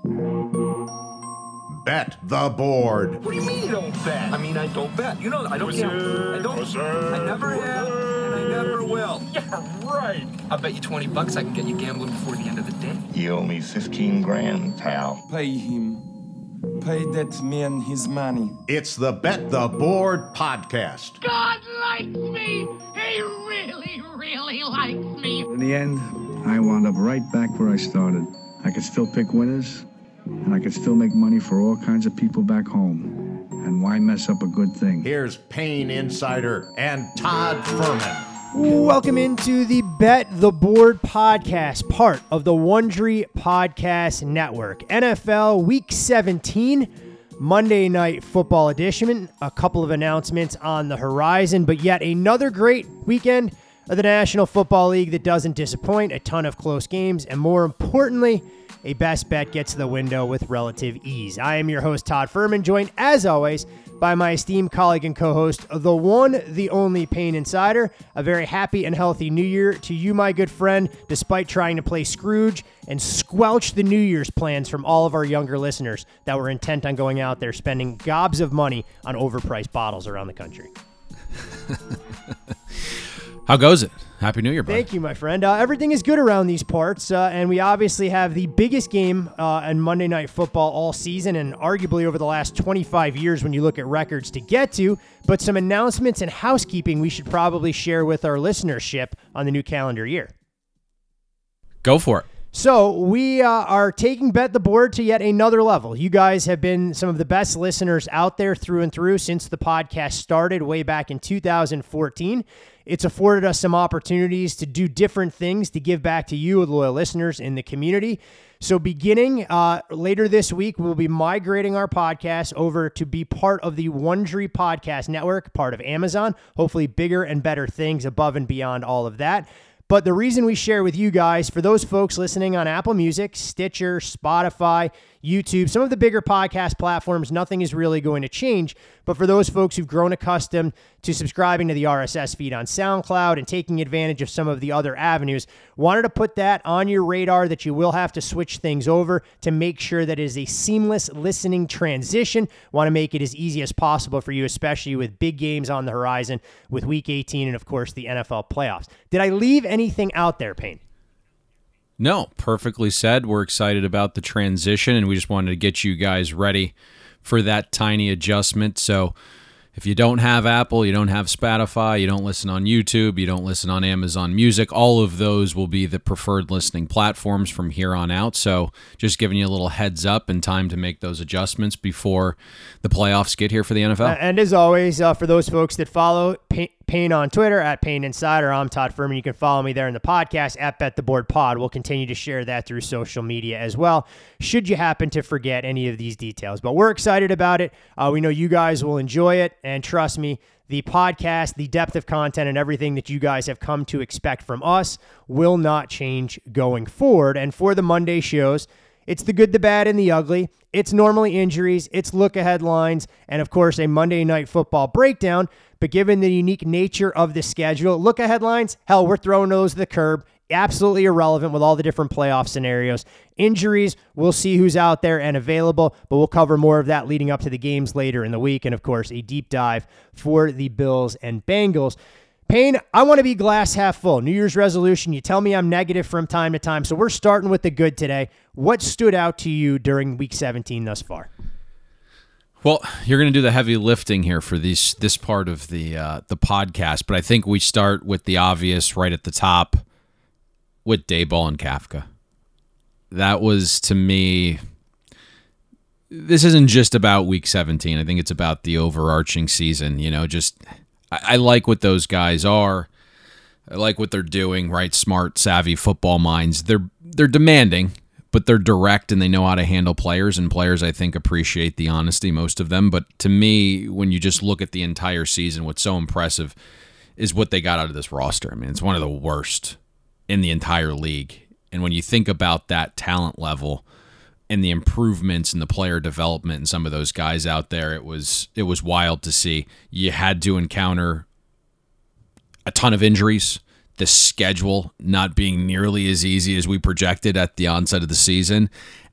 Bet the board. What do you mean you don't bet? I mean, I don't bet. You know, I don't gamble. I don't. I never have, and I never will. Yeah, right. I'll bet you $20 I can get you gambling before the end of the day. You owe me 15 grand, pal. Pay him. Pay that man his money. It's the Bet the Board podcast. God likes me. He really, really likes me. In the end, I wound up right back where I started. I could still pick winners, and I could still make money for all kinds of people back home. And why mess up a good thing? Here's Payne Insider and Todd Furman. Welcome into the Bet the Board podcast, part of the Wondery Podcast Network. NFL Week 17, Monday Night Football edition. A couple of announcements on the horizon, but yet another great weekend of the National Football League that doesn't disappoint. A ton of close games, and more importantly, a best bet gets to the window with relative ease. I am your host, Todd Furman, joined as always by my esteemed colleague and co-host, the one, the only Payne Insider. A very happy and healthy New Year to you, my good friend, despite trying to play Scrooge and squelch the New Year's plans from all of our younger listeners that were intent on going out there spending gobs of money on overpriced bottles around the country. How goes it? Happy New Year, buddy. Thank you, my friend. Everything is good around these parts, and we obviously have the biggest game in Monday Night Football all season, and arguably over the last 25 years when you look at records to get to, but some announcements and housekeeping we should probably share with our listenership on the new calendar year. Go for it. So we are taking Bet the Board to yet another level. You guys have been some of the best listeners out there through and through since the podcast started way back in 2014. It's afforded us some opportunities to do different things to give back to you, the loyal listeners in the community. So beginning later this week, we'll be migrating our podcast over to be part of the Wondery Podcast Network, part of Amazon, hopefully bigger and better things above and beyond all of that. But the reason we share with you guys, for those folks listening on Apple Music, Stitcher, Spotify, YouTube, some of the bigger podcast platforms, nothing is really going to change. But for those folks who've grown accustomed to subscribing to the RSS feed on SoundCloud and taking advantage of some of the other avenues, wanted to put that on your radar that you will have to switch things over to make sure that it is a seamless listening transition. Want to make it as easy as possible for you, especially with big games on the horizon with Week 18 and, of course, the NFL playoffs. Did I leave anything out there, Payne? No, perfectly said. We're excited about the transition, and we just wanted to get you guys ready for that tiny adjustment. So if you don't have Apple, you don't have Spotify, you don't listen on YouTube, you don't listen on Amazon Music, all of those will be the preferred listening platforms from here on out. So just giving you a little heads up and time to make those adjustments before the playoffs get here for the NFL. And as always, for those folks that follow Payne on Twitter, at Payne Insider, I'm Todd Furman. You can follow me there in the podcast, at Bet the Board Pod. We'll continue to share that through social media as well, should you happen to forget any of these details. But we're excited about it. We know you guys will enjoy it, and trust me, the podcast, the depth of content, and everything that you guys have come to expect from us will not change going forward. And for the Monday shows, it's the good, the bad, and the ugly. It's normally injuries. It's look-ahead lines. And, of course, a Monday Night Football breakdown. But given the unique nature of the schedule, look-ahead lines, hell, we're throwing those to the curb. Absolutely irrelevant with all the different playoff scenarios. Injuries, we'll see who's out there and available, but we'll cover more of that leading up to the games later in the week. And, of course, a deep dive for the Bills and Bengals. Payne, I want to be glass half full. New Year's resolution, you tell me I'm negative from time to time, so we're starting with the good today. What stood out to you during Week 17 thus far? Well, you're going to do the heavy lifting here for this part of the podcast, but I think we start with the obvious right at the top with Daboll and Kafka. That was, to me, this isn't just about Week 17. I think it's about the overarching season. You know, just I like what those guys are. I like what they're doing, right? Smart, savvy football minds. They're demanding, but they're direct and they know how to handle players, and players, I think, appreciate the honesty, most of them. But to me, when you just look at the entire season, what's so impressive is what they got out of this roster. I mean, it's one of the worst in the entire league. And when you think about that talent level and the improvements in the player development and some of those guys out there, it was wild to see. You had to encounter a ton of injuries, the schedule not being nearly as easy as we projected at the onset of the season,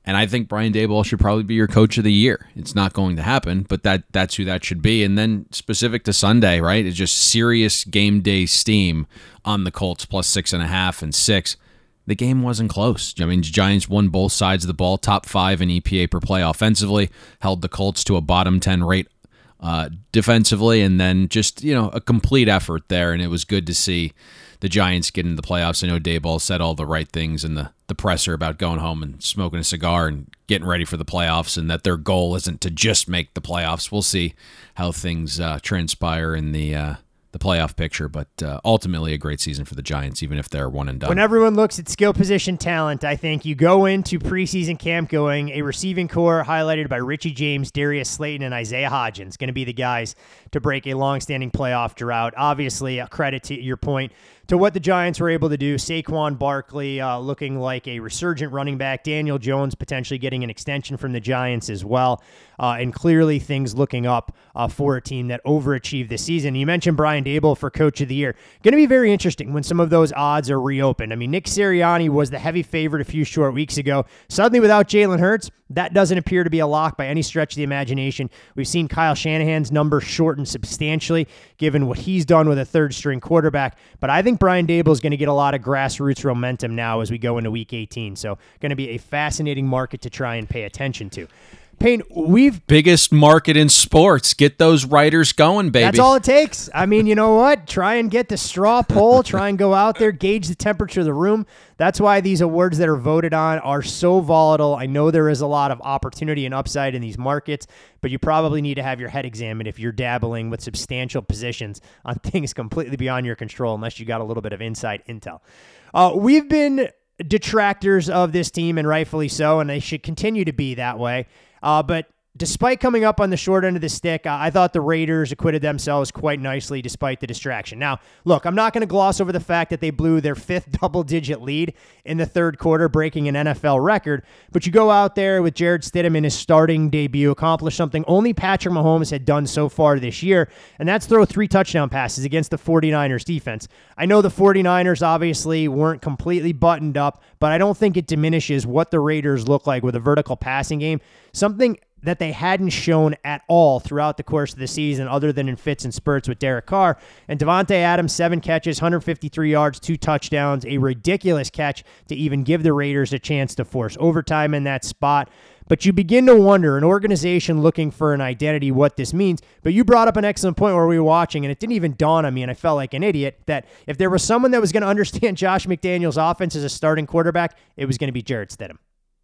And I think Brian Daboll should probably be your coach of the year. It's not going to happen, but that's who that should be. And then specific to Sunday, right? It's just serious game day steam on the Colts plus 6.5 and 6. The game wasn't close. I mean, the Giants won both sides of the ball, top 5 in EPA per play offensively, held the Colts to a bottom 10 rate defensively, and then just, a complete effort there. And it was good to see the Giants get into the playoffs. I know Daboll said all the right things in the presser about going home and smoking a cigar and getting ready for the playoffs, and that their goal isn't to just make the playoffs. We'll see how things transpire in the playoff picture, but ultimately a great season for the Giants, even if they're one and done. When everyone looks at skill position talent, I think you go into preseason camp going a receiving core highlighted by Richie James, Darius Slayton, and Isaiah Hodgins, going to be the guys to break a long-standing playoff drought. Obviously, a credit to your point to what the Giants were able to do. Saquon Barkley looking like a resurgent running back. Daniel Jones potentially getting an extension from the Giants as well. And clearly things looking up for a team that overachieved this season. You mentioned Brian Daboll for Coach of the Year. Going to be very interesting when some of those odds are reopened. I mean, Nick Sirianni was the heavy favorite a few short weeks ago. Suddenly without Jalen Hurts, that doesn't appear to be a lock by any stretch of the imagination. We've seen Kyle Shanahan's number shortened substantially given what he's done with a third-string quarterback. But I think Brian Daboll is going to get a lot of grassroots momentum now as we go into Week 18. So going to be a fascinating market to try and pay attention to. Payne, biggest market in sports. Get those writers going, baby. That's all it takes. I mean, you know what? Try and get the straw poll. Try and go out there, gauge the temperature of the room. That's why these awards that are voted on are so volatile. I know there is a lot of opportunity and upside in these markets, but you probably need to have your head examined if you're dabbling with substantial positions on things completely beyond your control, unless you got a little bit of inside intel. We've been detractors of this team, and rightfully so, and they should continue to be that way. But despite coming up on the short end of the stick, I thought the Raiders acquitted themselves quite nicely despite the distraction. Now, look, I'm not going to gloss over the fact that they blew their 5th double-digit lead in the third quarter, breaking an NFL record. But you go out there with Jarrett Stidham in his starting debut, accomplish something only Patrick Mahomes had done so far this year, and that's throw 3 touchdown passes against the 49ers defense. I know the 49ers obviously weren't completely buttoned up, but I don't think it diminishes what the Raiders look like with a vertical passing game, something that they hadn't shown at all throughout the course of the season other than in fits and spurts with Derek Carr. And Devontae Adams, 7 catches, 153 yards, 2 touchdowns, a ridiculous catch to even give the Raiders a chance to force overtime in that spot. But you begin to wonder, an organization looking for an identity, what this means. But you brought up an excellent point where we were watching, and it didn't even dawn on me, and I felt like an idiot, that if there was someone that was going to understand Josh McDaniels' offense as a starting quarterback, it was going to be Jarrett Stidham.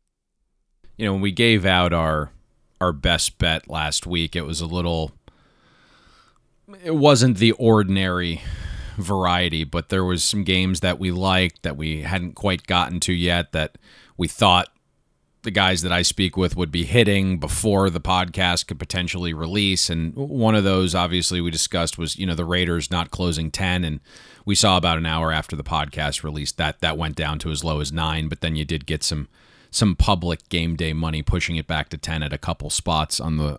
When we gave out our best bet last week, it wasn't the ordinary variety, but there was some games that we liked that we hadn't quite gotten to yet that we thought the guys that I speak with would be hitting before the podcast could potentially release. And one of those, obviously, we discussed was, the Raiders not closing 10. And we saw about an hour after the podcast released that went down to as low as 9. But then you did get some public game day money pushing it back to 10 at a couple spots on the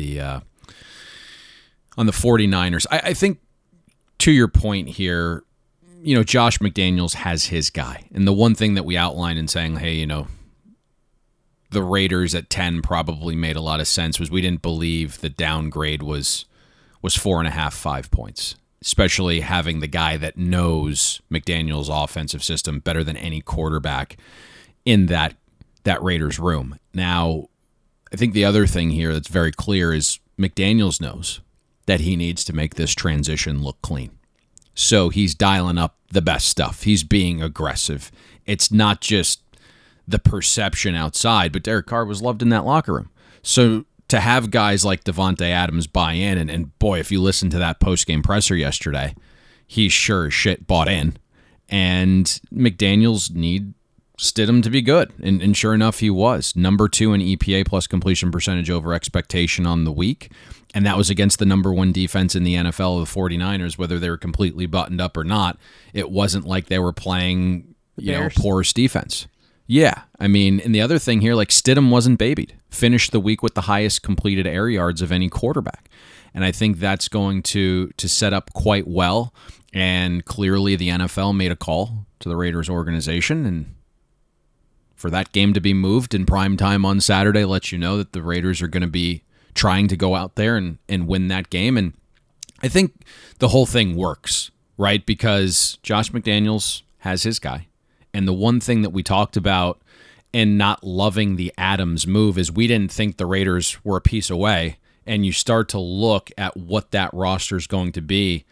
49ers. I think to your point here, Josh McDaniels has his guy. And the one thing that we outlined in saying, hey, the Raiders at 10 probably made a lot of sense was we didn't believe the downgrade was 4.5, 5 points, especially having the guy that knows McDaniels' offensive system better than any quarterback in that Raiders room. Now, I think the other thing here that's very clear is McDaniels knows that he needs to make this transition look clean. So he's dialing up the best stuff. He's being aggressive. It's not just the perception outside, but Derek Carr was loved in that locker room. So to have guys like Devontae Adams buy in, and boy, if you listen to that post-game presser yesterday, he sure as shit bought in. And McDaniels need Stidham to be good, and sure enough, he was. Number 2 in EPA plus completion percentage over expectation on the week, and that was against the number 1 defense in the NFL of the 49ers, whether they were completely buttoned up or not. It wasn't like they were playing, porous defense. Yeah, I mean, and the other thing here, Stidham wasn't babied. Finished the week with the highest completed air yards of any quarterback. And I think that's going to set up quite well. And clearly the NFL made a call to the Raiders organization, and for that game to be moved in prime time on Saturday lets you know that the Raiders are going to be trying to go out there and win that game. And I think the whole thing works, right? Because Josh McDaniels has his guy. And the one thing that we talked about in not loving the Adams move is we didn't think the Raiders were a piece away. And you start to look at what that roster is going to be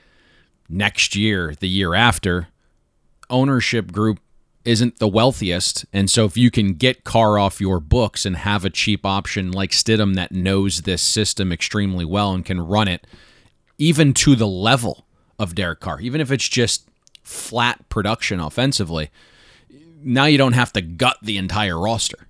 next year, the year after. Ownership group isn't the wealthiest, and so if you can get Carr off your books and have a cheap option like Stidham that knows this system extremely well and can run it even to the level of Derek Carr, even if it's just flat production offensively, now you don't have to gut the entire roster.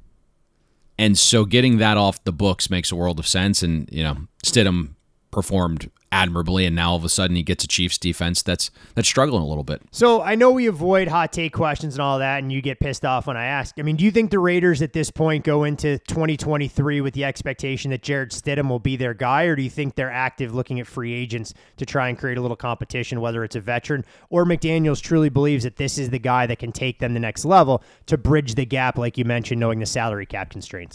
And so getting that off the books makes a world of sense, and Stidham performed admirably, and now all of a sudden he gets a Chiefs defense that's struggling a little bit. So I know we avoid hot take questions and all that, and you get pissed off when I ask. I mean, do you think the Raiders at this point go into 2023 with the expectation that Jarrett Stidham will be their guy, or do you think they're active looking at free agents to try and create a little competition, whether it's a veteran or McDaniels truly believes that this is the guy that can take them the next level to bridge the gap, like you mentioned, knowing the salary cap constraints?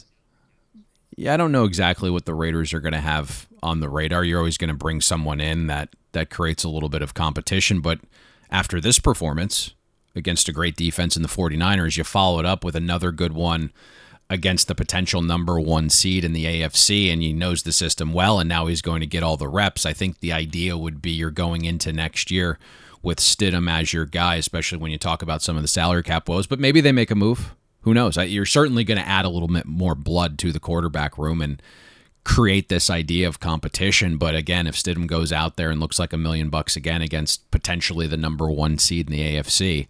Yeah, I don't know exactly what the Raiders are going to have on the radar. You're always going to bring someone in that creates a little bit of competition. But after this performance against a great defense in the 49ers, you follow it up with another good one against the potential number 1 seed in the AFC, and he knows the system well, and now he's going to get all the reps. I think the idea would be you're going into next year with Stidham as your guy, especially when you talk about some of the salary cap woes. But maybe they make a move. Who knows? You're certainly going to add a little bit more blood to the quarterback room and create this idea of competition. But again, if Stidham goes out there and looks like $1 million again against potentially the number 1 seed in the AFC,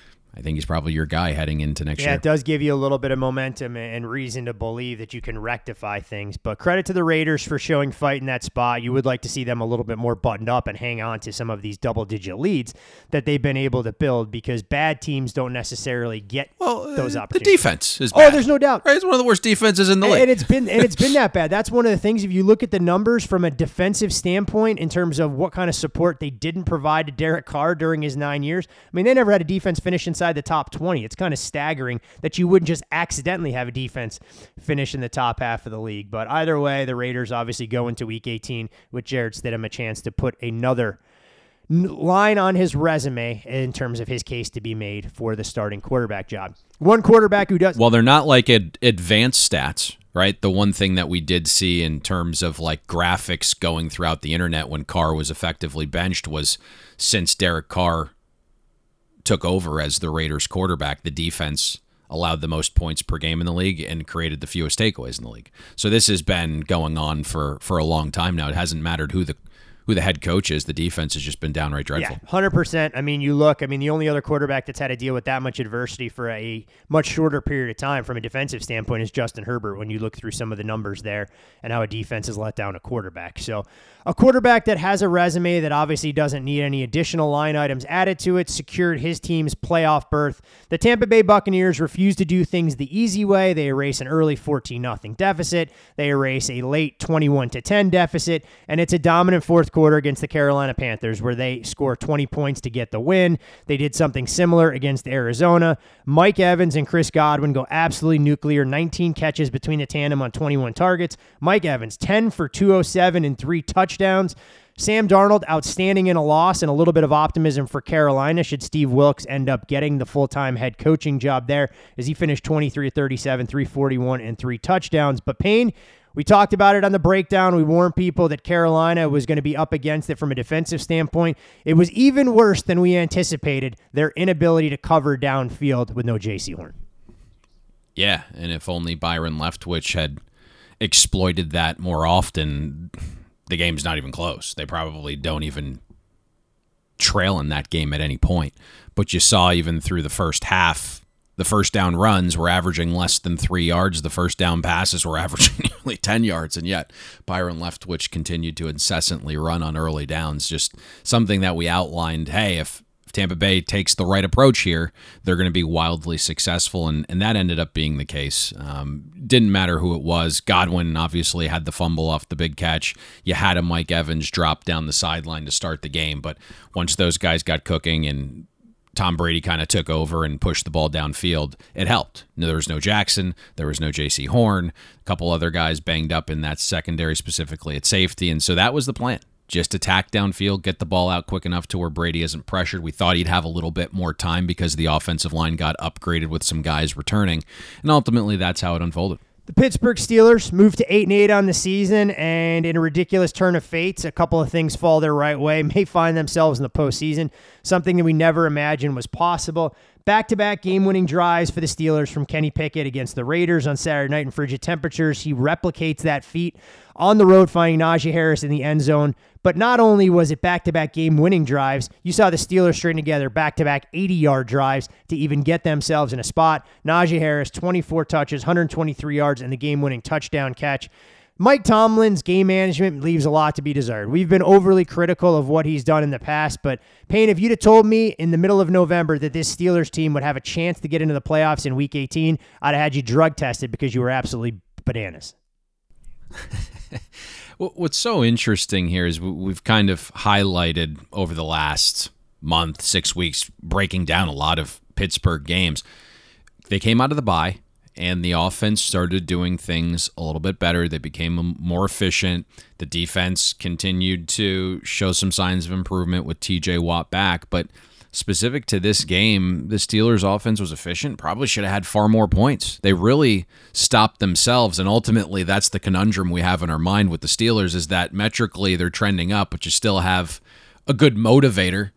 I think he's probably your guy heading into next year. Yeah, it does give you a little bit of momentum and reason to believe that you can rectify things. But credit to the Raiders for showing fight in that spot. You would like to see them a little bit more buttoned up and hang on to some of these double-digit leads that they've been able to build, because bad teams don't necessarily get those opportunities. The defense is bad. Oh, there's no doubt. Right? It's one of the worst defenses in the league. And it's been that bad. That's one of the things. If you look at the numbers from a defensive standpoint in terms of what kind of support they didn't provide to Derek Carr during his 9 years, I mean, they never had a defense finish inside the top 20. It's kind of staggering that you wouldn't just accidentally have a defense finish in the top half of the league. But either way, the Raiders obviously go into Week 18 with Jarrett Stidham a chance to put another line on his resume in terms of his case to be made for the starting quarterback job. One quarterback who does... Well, they're not like advanced stats, right? The one thing that we did see in terms of like graphics going throughout the internet when Carr was effectively benched was, since Derek Carr took over as the Raiders quarterback, the defense allowed the most points per game in the league and created the fewest takeaways in the league. So this has been going on for a long time now. It hasn't mattered who the head coach is. The defense has just been downright dreadful. Yeah, 100%. I mean, the only other quarterback that's had to deal with that much adversity for a much shorter period of time from a defensive standpoint is Justin Herbert, when you look through some of the numbers there and how a defense has let down a quarterback. So a quarterback that has a resume that obviously doesn't need any additional line items added to it secured his team's playoff berth. The Tampa Bay Buccaneers refuse to do things the easy way. They erase an early 14-0 deficit. They erase a late 21-10 deficit, and it's a dominant fourth quarter against the Carolina Panthers where they score 20 points to get the win. They did something similar against Arizona. Mike Evans and Chris Godwin go absolutely nuclear. 19 catches between the tandem on 21 targets. Mike Evans, 10 for 207 and 3 touchdowns. Sam Darnold, outstanding in a loss, and a little bit of optimism for Carolina should Steve Wilks end up getting the full-time head coaching job there, as he finished 23-37, 341, and 3 touchdowns. But Payne, we talked about it on the breakdown. We warned people that Carolina was going to be up against it from a defensive standpoint. It was even worse than we anticipated, their inability to cover downfield with no J.C. Horn. Yeah, and if only Byron Leftwich had exploited that more often, the game's not even close. They probably don't even trail in that game at any point. But you saw even through the first half, the first down runs were averaging less than 3 yards. The first down passes were averaging nearly 10 yards. And yet Byron Leftwich continued to incessantly run on early downs. Just something that we outlined. Hey, if Tampa Bay takes the right approach here, they're going to be wildly successful. And that ended up being the case. Didn't matter who it was. Godwin obviously had the fumble off the big catch. You had a Mike Evans drop down the sideline to start the game. But once those guys got cooking and Tom Brady kind of took over and pushed the ball downfield, it helped. There was no Jackson. There was no J.C. Horn. A couple other guys banged up in that secondary, specifically at safety. And so that was the plan. Just attack downfield, get the ball out quick enough to where Brady isn't pressured. We thought he'd have a little bit more time because the offensive line got upgraded with some guys returning. And ultimately, that's how it unfolded. The Pittsburgh Steelers moved to 8-8 on the season, and in a ridiculous turn of fates, a couple of things fall their right way, may find themselves in the postseason, something that we never imagined was possible. Back-to-back game-winning drives for the Steelers from Kenny Pickett against the Raiders on Saturday night in frigid temperatures. He replicates that feat on the road, finding Najee Harris in the end zone. But not only was it back-to-back game-winning drives, you saw the Steelers string together back-to-back 80-yard drives to even get themselves in a spot. Najee Harris, 24 touches, 123 yards, and the game-winning touchdown catch. Mike Tomlin's game management leaves a lot to be desired. We've been overly critical of what he's done in the past, but Payne, if you'd have told me in the middle of November that this Steelers team would have a chance to get into the playoffs in Week 18, I'd have had you drug tested because you were absolutely bananas. What's so interesting here is we've kind of highlighted over the last month, 6 weeks, breaking down a lot of Pittsburgh games. They came out of the bye, and the offense started doing things a little bit better. They became more efficient. The defense continued to show some signs of improvement with TJ Watt back. But specific to this game, the Steelers' offense was efficient. Probably should have had far more points. They really stopped themselves, and ultimately that's the conundrum we have in our mind with the Steelers, is that metrically they're trending up, but you still have a good motivator,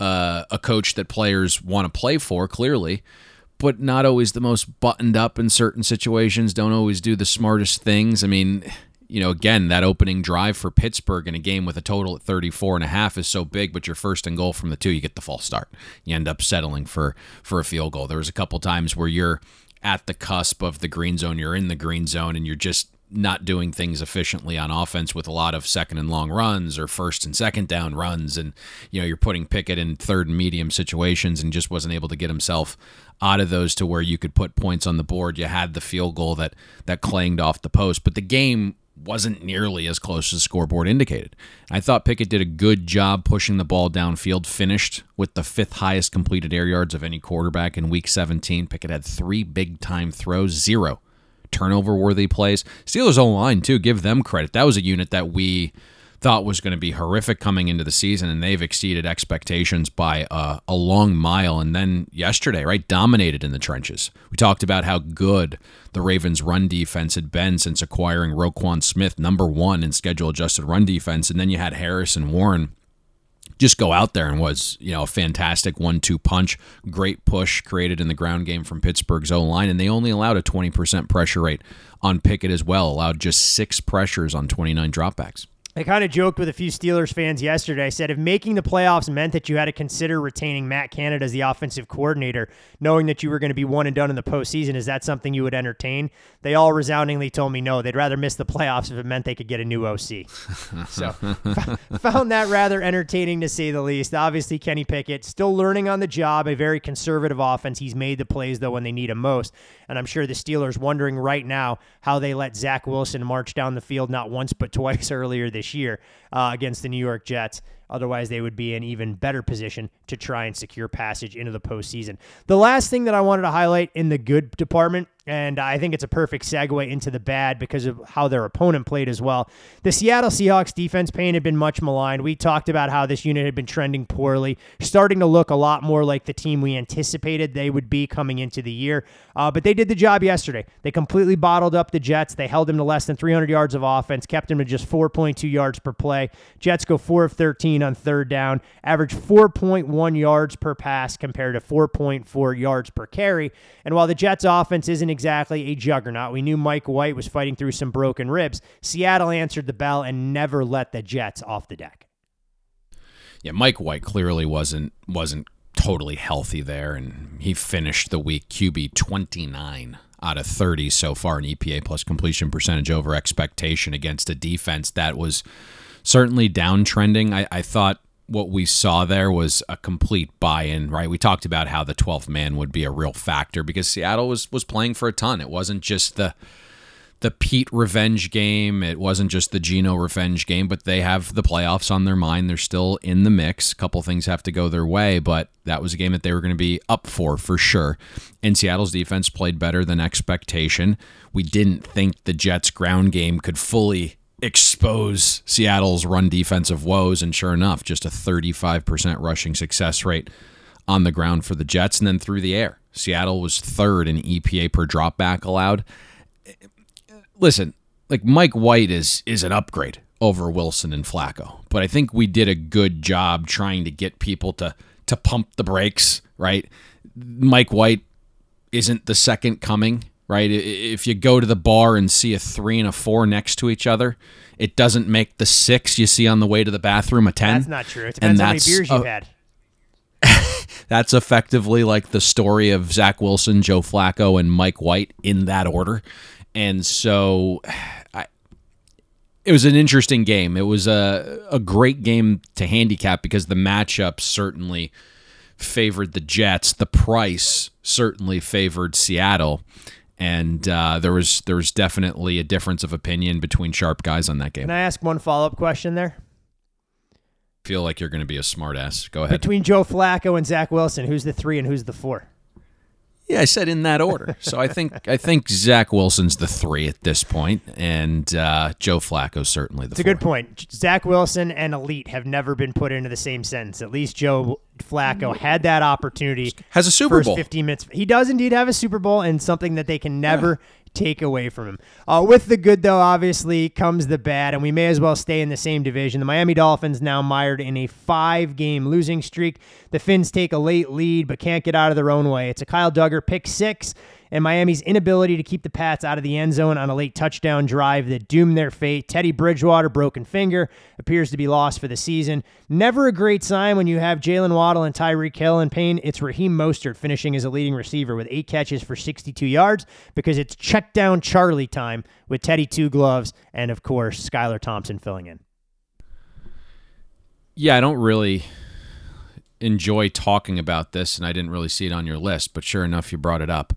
a coach that players want to play for, clearly, but not always the most buttoned up in certain situations, don't always do the smartest things. I mean, again, that opening drive for Pittsburgh in a game with a total at 34.5 is so big, but you're first and goal from the 2, you get the false start. You end up settling for a field goal. There was a couple times where you're at the cusp of the green zone, you're in the green zone, and you're just not doing things efficiently on offense with a lot of second and long runs or first and second down runs. And, you're putting Pickett in third and medium situations and just wasn't able to get himself out of those to where you could put points on the board. You had the field goal that clanged off the post, but the game wasn't nearly as close as the scoreboard indicated. I thought Pickett did a good job pushing the ball downfield, finished with the 5th highest completed air yards of any quarterback in Week 17. Pickett had 3 big-time throws, 0 turnover-worthy plays. Steelers' O-line, too, give them credit. That was a unit that we thought was going to be horrific coming into the season, and they've exceeded expectations by a long mile. And then yesterday, right, dominated in the trenches. We talked about how good the Ravens' run defense had been since acquiring Roquan Smith, number 1 in schedule-adjusted run defense, and then you had Harris and Warren just go out there and was, a fantastic 1-2 punch, great push created in the ground game from Pittsburgh's O-line, and they only allowed a 20% pressure rate on Pickett as well, allowed just 6 pressures on 29 dropbacks. I kind of joked with a few Steelers fans yesterday. I said, if making the playoffs meant that you had to consider retaining Matt Canada as the offensive coordinator, knowing that you were going to be one and done in the postseason, is that something you would entertain? They all resoundingly told me no. They'd rather miss the playoffs if it meant they could get a new OC. So found that rather entertaining, to say the least. Obviously, Kenny Pickett still learning on the job, a very conservative offense. He's made the plays, though, when they need him most. And I'm sure the Steelers wondering right now how they let Zach Wilson march down the field not once but twice earlier this year against the New York Jets. Otherwise, they would be in even better position to try and secure passage into the postseason. The last thing that I wanted to highlight in the good department, and I think it's a perfect segue into the bad because of how their opponent played as well. The Seattle Seahawks defense, Payne, had been much maligned. We talked about how this unit had been trending poorly, starting to look a lot more like the team we anticipated they would be coming into the year. But they did the job yesterday. They completely bottled up the Jets. They held them to less than 300 yards of offense, kept them to just 4.2 yards per play. Jets go 4 of 13 on third down, average 4.1 yards per pass compared to 4.4 yards per carry. And while the Jets offense isn't exactly a juggernaut, we knew Mike White was fighting through some broken ribs. Seattle answered the bell and never let the Jets off the deck. Yeah, Mike White clearly wasn't totally healthy there, and he finished the week QB 29 out of 30 so far in EPA plus completion percentage over expectation against a defense that was certainly downtrending. I thought what we saw there was a complete buy-in, right? We talked about how the 12th man would be a real factor because Seattle was playing for a ton. It wasn't just the Pete revenge game. It wasn't just the Geno revenge game, but they have the playoffs on their mind. They're still in the mix. A couple things have to go their way, but that was a game that they were going to be up for sure. And Seattle's defense played better than expectation. We didn't think the Jets' ground game could fully expose Seattle's run defensive woes, and sure enough, just a 35% rushing success rate on the ground for the Jets. And then through the air, Seattle was third in EPA per dropback allowed. Listen, like Mike White is an upgrade over Wilson and Flacco, but I think we did a good job trying to get people to pump the brakes, right? Mike White isn't the second coming, right? If you go to the bar and see a 3 and a 4 next to each other, it doesn't make the 6 you see on the way to the bathroom a 10. That's not true. It depends how many beers you've had. That's effectively like the story of Zach Wilson, Joe Flacco, and Mike White in that order. And so it was an interesting game. It was a great game to handicap because the matchup certainly favored the Jets. The price certainly favored Seattle. And there was definitely a difference of opinion between sharp guys on that game. Can I ask one follow-up question there? Feel like you're going to be a smartass. Go ahead. Between Joe Flacco and Zach Wilson, who's the 3 and who's the 4? Yeah, I said in that order. So I think Zach Wilson's the 3 at this point, and Joe Flacco's certainly the 4. It's a good point. Zach Wilson and elite have never been put into the same sentence. At least Joe Flacco had that opportunity. Has a Super Bowl. First 15 minutes. He does indeed have a Super Bowl, and something that they can never take away from him. With the good, though, obviously, comes the bad, and we may as well stay in the same division. The Miami Dolphins now mired in a 5-game losing streak. The Fins take a late lead, but can't get out of their own way. It's a Kyle Duggar pick 6, and Miami's inability to keep the Pats out of the end zone on a late touchdown drive that doomed their fate. Teddy Bridgewater, broken finger, appears to be lost for the season. Never a great sign when you have Jalen Waddle and Tyreek Hill in pain. It's Raheem Mostert finishing as a leading receiver with 8 catches for 62 yards because it's check down Charlie time with Teddy Two Gloves and, of course, Skylar Thompson filling in. Yeah, I don't really enjoy talking about this, and I didn't really see it on your list, but sure enough, you brought it up.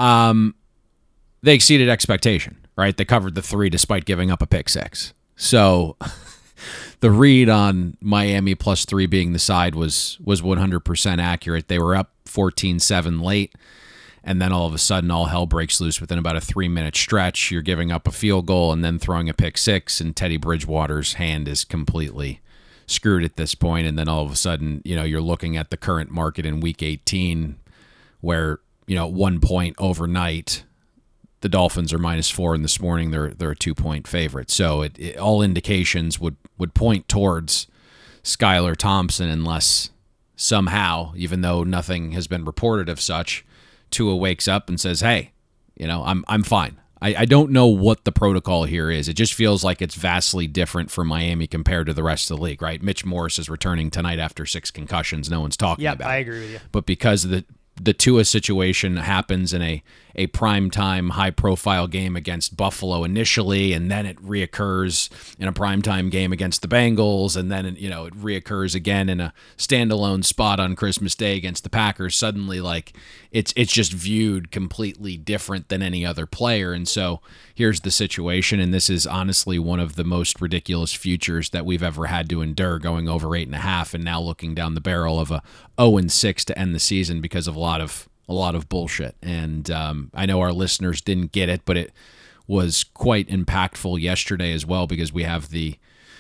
They exceeded expectation, right? They covered the 3 despite giving up a pick 6. So the read on Miami plus 3 being the side was 100% accurate. They were up 14-7 late, and then all of a sudden all hell breaks loose within about a 3-minute stretch. You're giving up a field goal and then throwing a pick 6, and Teddy Bridgewater's hand is completely screwed at this point. And then all of a sudden, you're looking at the current market in Week 18 where, at 1 point overnight, the Dolphins are -4, and this morning they're a 2-point favorite. So it all indications would point towards Skylar Thompson unless somehow, even though nothing has been reported of such, Tua wakes up and says, hey, I'm fine. I don't know what the protocol here is. It just feels like it's vastly different for Miami compared to the rest of the league, right? Mitch Morse is returning tonight after 6 concussions. No one's talking about it. I agree with you. But because the Tua situation happens in a primetime, high-profile game against Buffalo initially, and then it reoccurs in a primetime game against the Bengals, and then it reoccurs again in a standalone spot on Christmas Day against the Packers. Suddenly, it's just viewed completely different than any other player. And so here's the situation, and this is honestly one of the most ridiculous futures that we've ever had to endure, going over 8.5, and now looking down the barrel of a 0-6 to end the season because of a lot of bullshit. And I know our listeners didn't get it, but it was quite impactful yesterday as well because we have the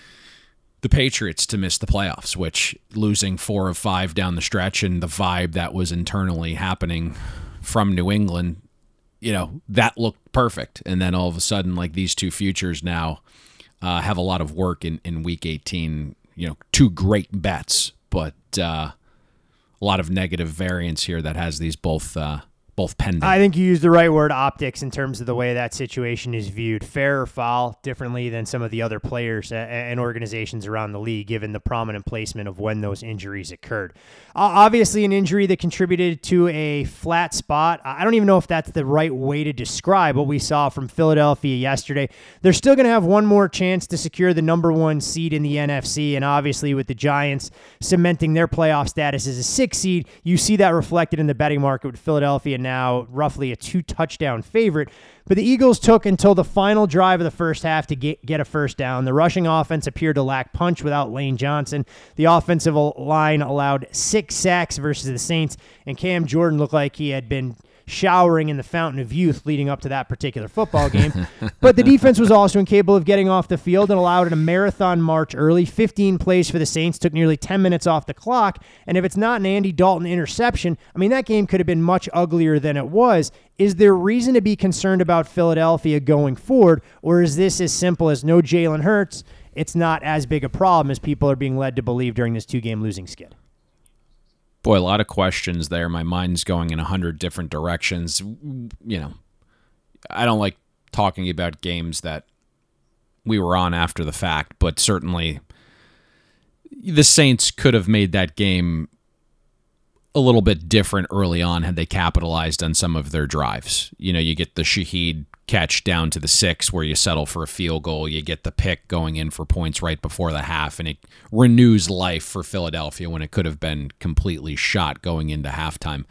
Patriots to miss the playoffs, which losing 4 of 5 down the stretch and the vibe that was internally happening from New England, that looked perfect. And then all of a sudden, these two futures now have a lot of work in Week 18, 2 great bets, but a lot of negative variance here that has these both pending. I think you used the right word, optics, in terms of the way that situation is viewed. Fair or foul, differently than some of the other players and organizations around the league, given the prominent placement of when those injuries occurred. Obviously, an injury that contributed to a flat spot. I don't even know if that's the right way to describe what we saw from Philadelphia yesterday. They're still going to have one more chance to secure the number 1 seed in the NFC, and obviously with the Giants cementing their playoff status as a 6th seed, you see that reflected in the betting market with Philadelphia now roughly a 2-touchdown favorite. But the Eagles took until the final drive of the first half to get a first down. The rushing offense appeared to lack punch without Lane Johnson. The offensive line allowed 6 sacks versus the Saints, and Cam Jordan looked like he had been showering in the fountain of youth leading up to that particular football game. But the defense was also incapable of getting off the field and allowed a marathon march early. 15 plays for the Saints, took nearly 10 minutes off the clock. And if it's not an Andy Dalton interception, I mean, that game could have been much uglier than it was. Is there reason to be concerned about Philadelphia going forward, or is this as simple as no Jalen Hurts? It's not as big a problem as people are being led to believe during this 2-game losing skid. Boy, a lot of questions there. My mind's going in 100 different directions. You know, I don't like talking about games that we were on after the fact, but certainly the Saints could have made that game a little bit different early on had they capitalized on some of their drives. You know, you get the Shaheed catch down to the 6 where you settle for a field goal. You get the pick going in for points right before the half, and it renews life for Philadelphia when it could have been completely shot going into halftime.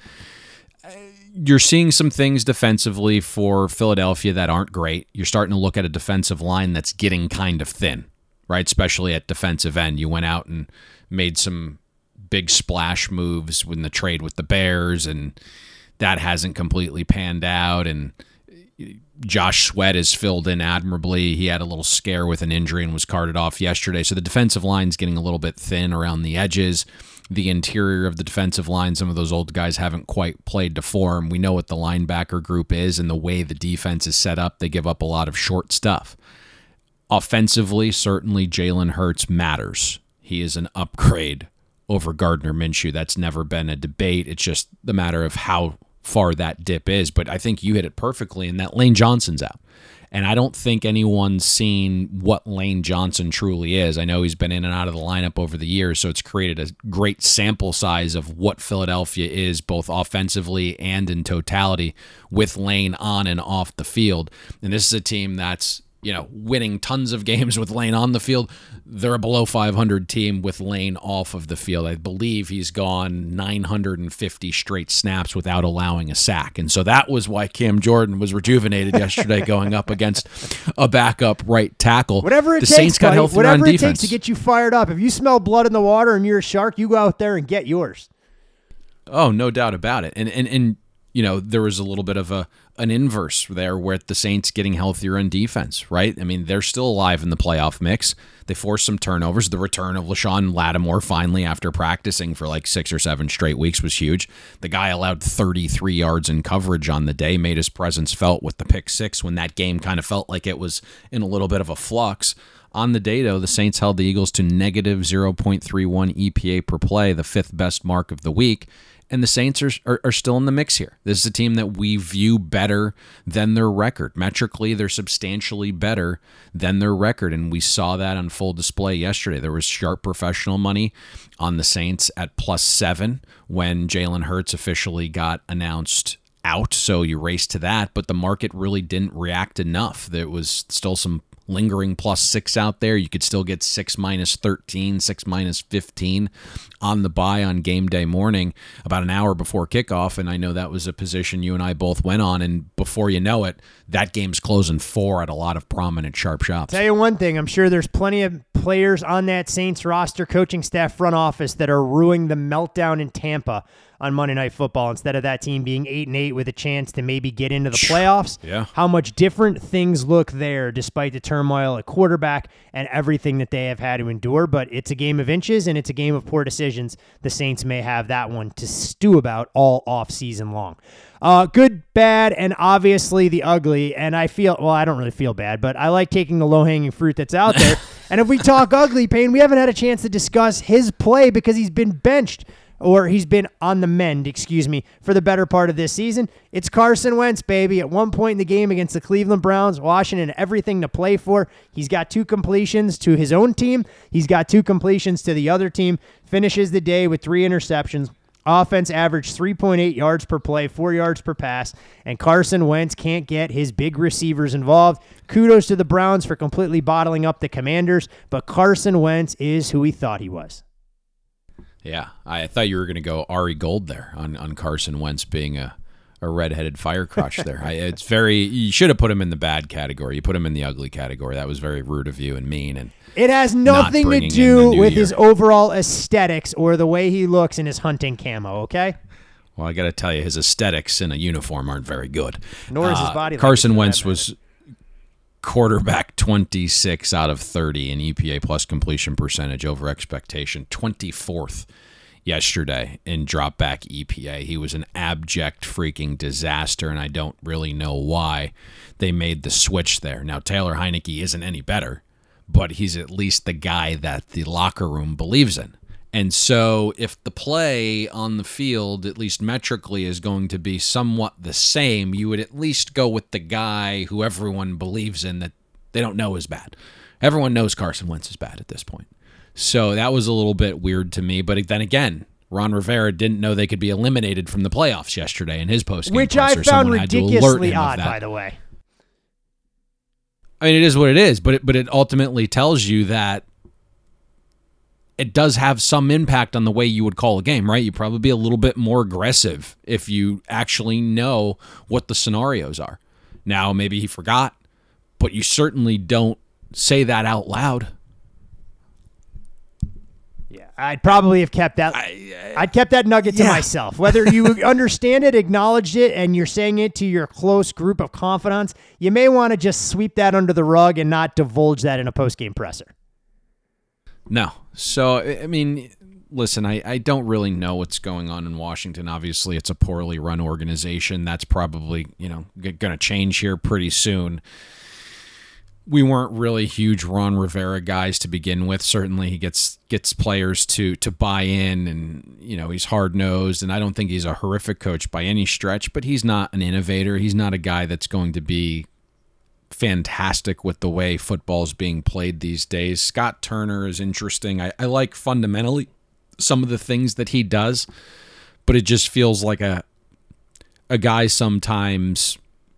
You're seeing some things defensively for Philadelphia that aren't great. You're starting to look at a defensive line that's getting kind of thin, right? Especially at defensive end. You went out and made some big splash moves in the trade with the Bears, and that hasn't completely panned out, and Josh Sweat is filled in admirably. He had a little scare with an injury and was carted off yesterday. So the defensive line's getting a little bit thin around the edges. The interior of the defensive line, some of those old guys haven't quite played to form. We know what the linebacker group is and the way the defense is set up. They give up a lot of short stuff. Offensively, certainly Jalen Hurts matters. He is an upgrade over Gardner Minshew. That's never been a debate. It's just the matter of how far that dip is, but I think you hit it perfectly in that Lane Johnson's out. And I don't think anyone's seen what Lane Johnson truly is. I know he's been in and out of the lineup over the years, so it's created a great sample size of what Philadelphia is, both offensively and in totality, with Lane on and off the field. And this is a team that's, you know, winning tons of games with Lane on the field. They're a below 500 team with Lane off of the field. I believe he's gone 950 straight snaps without allowing a sack. And so that was why Cam Jordan was rejuvenated yesterday going up against a backup right tackle. Whatever it the takes, Saints got healthier whatever on it defense. takes to get you fired up. If you smell blood in the water and you're a shark, you go out there and get yours. Oh, no doubt about it. And you know, there was a little bit of an inverse there with the Saints getting healthier on defense, right? I mean, they're still alive in the playoff mix. They forced some turnovers. The return of LaShawn Lattimore finally after practicing for like 6 or 7 straight weeks was huge. The guy allowed 33 yards in coverage on the day, made his presence felt with the pick 6 when that game kind of felt like it was in a little bit of a flux. On the day, though, the Saints held the Eagles to negative 0.31 EPA per play, the 5th best mark of the week. And the Saints are still in the mix here. This is a team that we view better than their record. Metrically, they're substantially better than their record, and we saw that on full display yesterday. There was sharp professional money on the Saints at +7 when Jalen Hurts officially got announced out, so you raced to that, but the market really didn't react enough. There was still some lingering +6 out there. You could still get 6 - 13, 6 - 15 on the buy on game day morning about an hour before kickoff, and I know that was a position you and I both went on, and before you know it, that game's closing 4 at a lot of prominent sharp shops. Tell you one thing, I'm sure there's plenty of players on that Saints roster, coaching staff, front office that are ruining the meltdown in Tampa on Monday Night Football instead of that team being 8-8 with a chance to maybe get into the playoffs. Yeah. How much different things look there despite the turmoil at quarterback and everything that they have had to endure. But it's a game of inches and it's a game of poor decisions. The Saints may have that one to stew about all off season long. Good, bad, and obviously the ugly. And I don't really feel bad, but I like taking the low-hanging fruit that's out there. And if we talk ugly, Payne, we haven't had a chance to discuss his play because he's been benched. Or he's been on the mend, for the better part of this season. It's Carson Wentz, baby. At one point in the game against the Cleveland Browns, Washington, everything to play for. He's got 2 completions to his own team. He's got 2 completions to the other team. Finishes the day with 3 interceptions. Offense averaged 3.8 yards per play, 4 yards per pass, and Carson Wentz can't get his big receivers involved. Kudos to the Browns for completely bottling up the Commanders, but Carson Wentz is who he thought he was. Yeah, I thought you were going to go Ari Gold there on Carson Wentz being a a redheaded fire crush there. You should have put him in the bad category. You put him in the ugly category. That was very rude of you and mean. And it has nothing to do with his overall aesthetics or the way he looks in his hunting camo, okay? Well, I got to tell you, his aesthetics in a uniform aren't very good. Nor is his body. Carson Wentz was quarterback 26 out of 30 in EPA plus completion percentage over expectation, 24th yesterday in drop back EPA. He was an abject freaking disaster, and I don't really know why they made the switch there. Now, Taylor Heineke isn't any better, but he's at least the guy that the locker room believes in. And so if the play on the field, at least metrically, is going to be somewhat the same, you would at least go with the guy who everyone believes in that they don't know is bad. Everyone knows Carson Wentz is bad at this point. So that was a little bit weird to me. But then again, Ron Rivera didn't know they could be eliminated from the playoffs yesterday in his postgame which I found ridiculously odd, by the way. I mean, it is what it is, but it ultimately tells you that it does have some impact on the way you would call a game, right? You'd probably be a little bit more aggressive if you actually know what the scenarios are. Now, maybe he forgot, but you certainly don't say that out loud. Yeah, I'd probably have kept that. I'd kept that nugget to myself. Whether you understand it, acknowledged it, and you're saying it to your close group of confidants, you may want to just sweep that under the rug and not divulge that in a post-game presser. No. So, I mean, listen, I don't really know what's going on in Washington. Obviously, it's a poorly run organization. That's probably, going to change here pretty soon. We weren't really huge Ron Rivera guys to begin with. Certainly, he gets players to buy in, and, he's hard-nosed, and I don't think he's a horrific coach by any stretch, but he's not an innovator. He's not a guy that's going to be fantastic with the way football's being played these days. Scott Turner is interesting. I like fundamentally some of the things that he does, but it just feels like a guy sometimes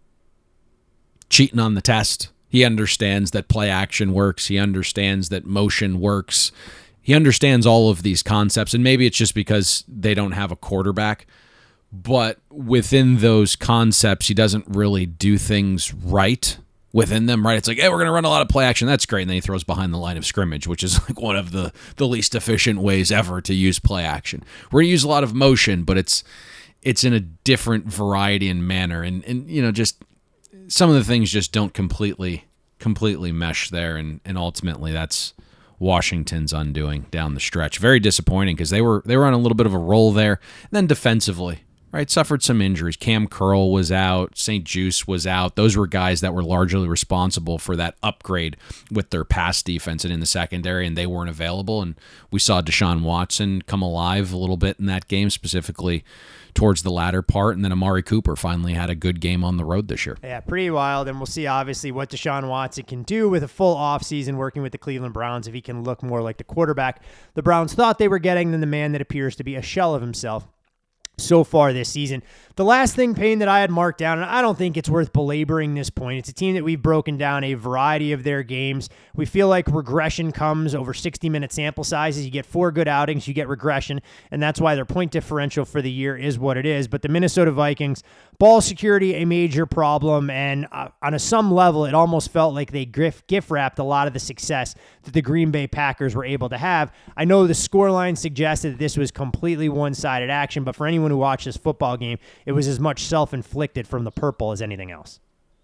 cheating on the test. He understands that play action works. He understands that motion works. He understands all of these concepts, and maybe it's just because they don't have a quarterback, but within those concepts, he doesn't really do things right within them, right? It's like, hey, we're going to run a lot of play action. That's great. And then he throws behind the line of scrimmage, which is like one of the least efficient ways ever to use play action. We're going to use a lot of motion, but it's in a different variety and manner. And just some of the things just don't completely mesh there. And ultimately that's Washington's undoing down the stretch. Very disappointing because they were on a little bit of a roll there. And then defensively, right, suffered some injuries. Cam Curl was out. St. Juice was out. Those were guys that were largely responsible for that upgrade with their pass defense and in the secondary, and they weren't available. And we saw Deshaun Watson come alive a little bit in that game, specifically towards the latter part. And then Amari Cooper finally had a good game on the road this year. Yeah, pretty wild. And we'll see, obviously, what Deshaun Watson can do with a full offseason working with the Cleveland Browns, if he can look more like the quarterback the Browns thought they were getting than the man that appears to be a shell of himself so far this season. The last thing, Payne, that I had marked down, and I don't think it's worth belaboring this point, it's a team that we've broken down a variety of their games. We feel like regression comes over 60-minute sample sizes. You get 4 good outings, you get regression, and that's why their point differential for the year is what it is. But the Minnesota Vikings, ball security, a major problem, and on some level, it almost felt like they gift-wrapped a lot of the success that the Green Bay Packers were able to have. I know the scoreline suggested that this was completely one-sided action, but for anyone who watched this football game, it was as much self-inflicted from the purple as anything else.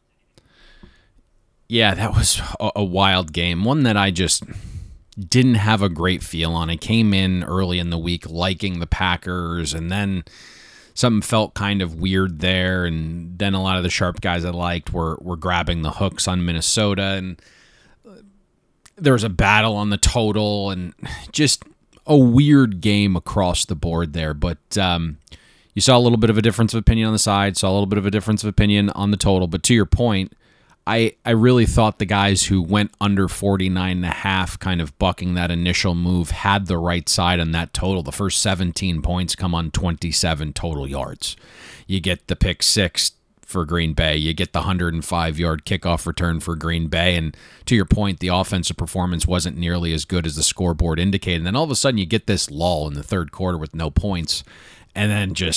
Yeah, that was a wild game. One that I just didn't have a great feel on. I came in early in the week liking the Packers, and then something felt kind of weird there, and then a lot of the sharp guys I liked were grabbing the hooks on Minnesota, and there was a battle on the total, and just a weird game across the board there. But you saw a little bit of a difference of opinion on the side, saw a little bit of a difference of opinion on the total. But to your point, I really thought the guys who went under 49.5, kind of bucking that initial move, had the right side on that total. The first 17 points come on 27 total yards. You get the pick 6 for Green Bay. You get the 105-yard kickoff return for Green Bay. And to your point, the offensive performance wasn't nearly as good as the scoreboard indicated. And then all of a sudden you get this lull in the third quarter with no points, and then just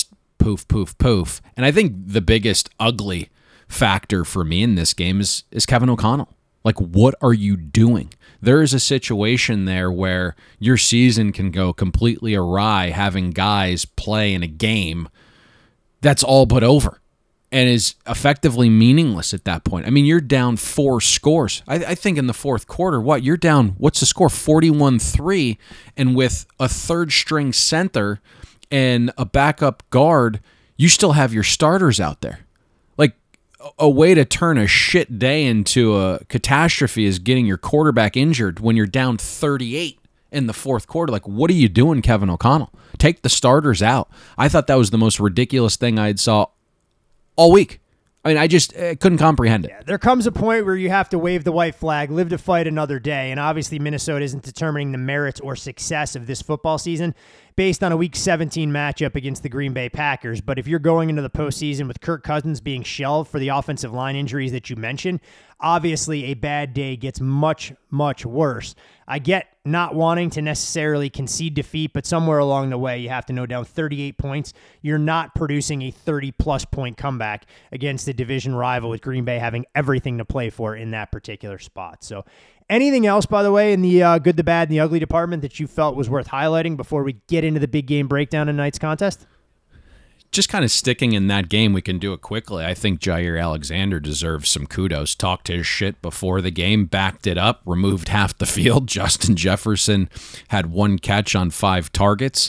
poof, poof, poof. And I think the biggest ugly factor for me in this game is Kevin O'Connell. Like, what are you doing? There is a situation there where your season can go completely awry having guys play in a game that's all but over and is effectively meaningless at that point. I mean, you're down 4 scores. I think in the fourth quarter, you're down, what's the score? 41-3, and with a third-string center and a backup guard, you still have your starters out there. Like, a way to turn a shit day into a catastrophe is getting your quarterback injured when you're down 38 in the fourth quarter. Like, what are you doing, Kevin O'Connell? Take the starters out. I thought that was the most ridiculous thing I had saw all week. I mean, I just couldn't comprehend it. Yeah, there comes a point where you have to wave the white flag, live to fight another day, and obviously Minnesota isn't determining the merits or success of this football season based on a Week 17 matchup against the Green Bay Packers. But if you're going into the postseason with Kirk Cousins being shelved for the offensive line injuries that you mentioned, obviously a bad day gets much, much worse. I get not wanting to necessarily concede defeat, but somewhere along the way, you have to know down 38 points, you're not producing a 30-plus point comeback against the division rival, with Green Bay having everything to play for in that particular spot. So anything else, by the way, in the good, the bad, and the ugly department that you felt was worth highlighting before we get into the big game breakdown in tonight's contest? Just kind of sticking in that game, we can do it quickly. I think Jair Alexander deserves some kudos. Talked his shit before the game, backed it up, removed half the field. Justin Jefferson had 1 catch on 5 targets.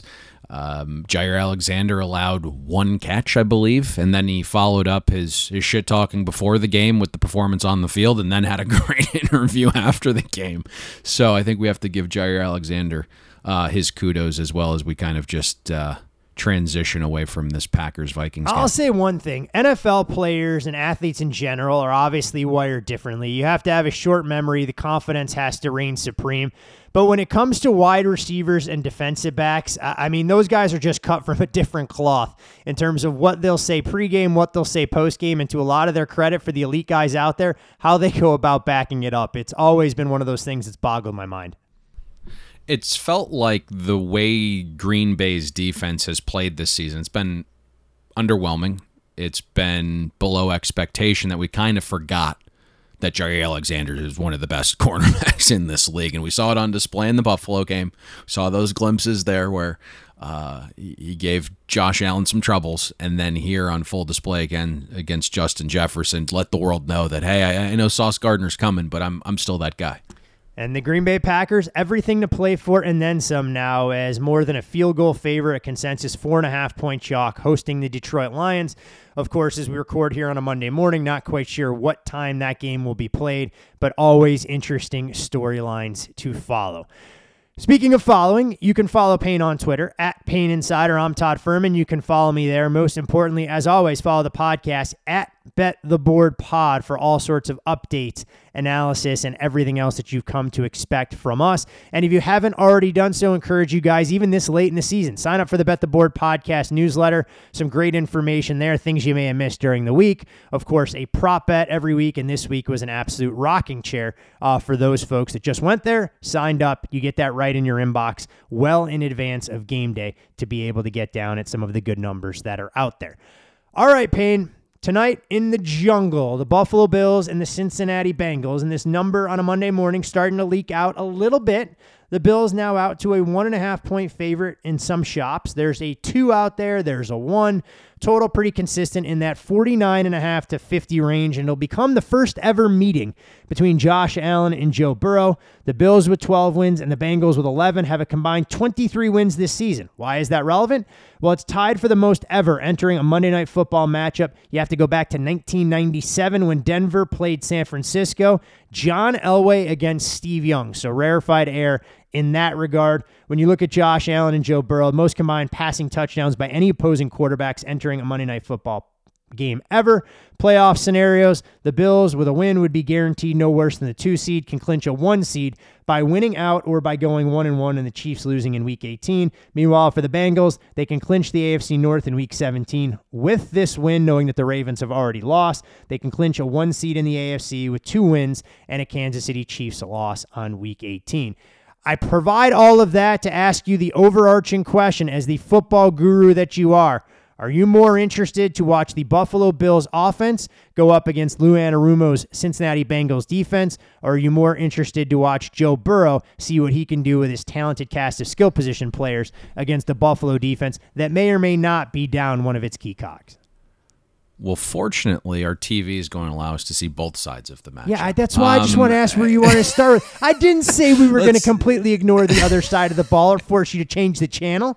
Jair Alexander allowed 1 catch, I believe, and then he followed up his shit talking before the game with the performance on the field, and then had a great interview after the game. So I think we have to give Jair Alexander his kudos, as well as we kind of just transition away from this Packers-Vikings game. I'll say one thing. NFL players and athletes in general are obviously wired differently. You have to have a short memory. The confidence has to reign supreme. But when it comes to wide receivers and defensive backs, I mean, those guys are just cut from a different cloth in terms of what they'll say pregame, what they'll say postgame, and to a lot of their credit for the elite guys out there, how they go about backing it up. It's always been one of those things that's boggled my mind. It's felt like the way Green Bay's defense has played this season, it's been underwhelming. It's been below expectation, that we kind of forgot that Jair Alexander is one of the best cornerbacks in this league. And we saw it on display in the Buffalo game. We saw those glimpses there where he gave Josh Allen some troubles. And then here on full display again against Justin Jefferson, let the world know that, hey, I know Sauce Gardner's coming, but I'm still that guy. And the Green Bay Packers, everything to play for and then some now, as more than a field goal favorite, a consensus 4.5-point chalk, hosting the Detroit Lions. Of course, as we record here on a Monday morning, not quite sure what time that game will be played, but always interesting storylines to follow. Speaking of following, you can follow Payne on Twitter, at Payne Insider. I'm Todd Furman. You can follow me there. Most importantly, as always, follow the podcast at Bet the Board Pod for all sorts of updates, analysis, and everything else that you've come to expect from us. And if you haven't already done so, encourage you guys, even this late in the season, sign up for the Bet the Board podcast newsletter. Some great information there, things you may have missed during the week. Of course, a prop bet every week, and this week was an absolute rocking chair for those folks that just went there, signed up. You get that right in your inbox well in advance of game day to be able to get down at some of the good numbers that are out there. All right, Payne. Tonight in the jungle, the Buffalo Bills and the Cincinnati Bengals, and this number on a Monday morning starting to leak out a little bit. The Bills now out to a 1.5-point favorite in some shops. There's a 2 out there. There's a 1. Total pretty consistent in that 49.5 to 50 range, and it'll become the first ever meeting between Josh Allen and Joe Burrow. The Bills with 12 wins and the Bengals with 11 have a combined 23 wins this season. Why is that relevant? Well, it's tied for the most ever entering a Monday Night Football matchup. You have to go back to 1997 when Denver played San Francisco. John Elway against Steve Young, so rarefied air in that regard. When you look at Josh Allen and Joe Burrow, most combined passing touchdowns by any opposing quarterbacks entering a Monday Night Football game ever. Playoff scenarios, the Bills with a win would be guaranteed no worse than the 2 seed, can clinch a 1 seed by winning out or by going 1-1 and the Chiefs losing in Week 18. Meanwhile, for the Bengals, they can clinch the AFC North in Week 17 with this win, knowing that the Ravens have already lost. They can clinch a 1 seed in the AFC with 2 wins and a Kansas City Chiefs loss on Week 18. I provide all of that to ask you the overarching question as the football guru that you are. Are you more interested to watch the Buffalo Bills offense go up against Lou Anarumo's Cincinnati Bengals defense, or are you more interested to watch Joe Burrow see what he can do with his talented cast of skill position players against the Buffalo defense that may or may not be down one of its key cogs? Well, fortunately, our TV is going to allow us to see both sides of the match. Yeah, that's why I just want to ask where you want to start with. I didn't say we were going to completely ignore the other side of the ball or force you to change the channel.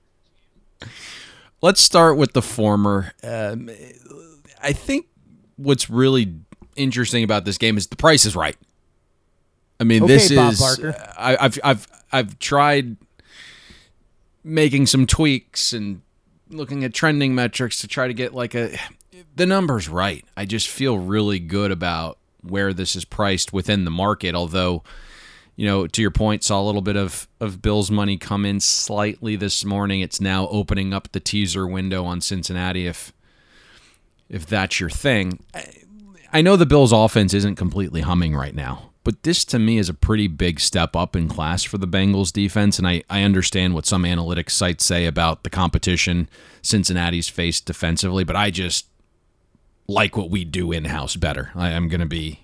Let's start with the former. I think what's really interesting about this game is the price is right. I mean, okay, this Bob is. Barker. I've tried making some tweaks and looking at trending metrics to try to get the numbers right. I just feel really good about where this is priced within the market, although, to your point, saw a little bit of Bills money come in slightly this morning. It's now opening up the teaser window on Cincinnati if that's your thing. I know the Bills offense isn't completely humming right now, but this to me is a pretty big step up in class for the Bengals defense, and I understand what some analytics sites say about the competition Cincinnati's faced defensively, but I just like what we do in-house better. I'm going to be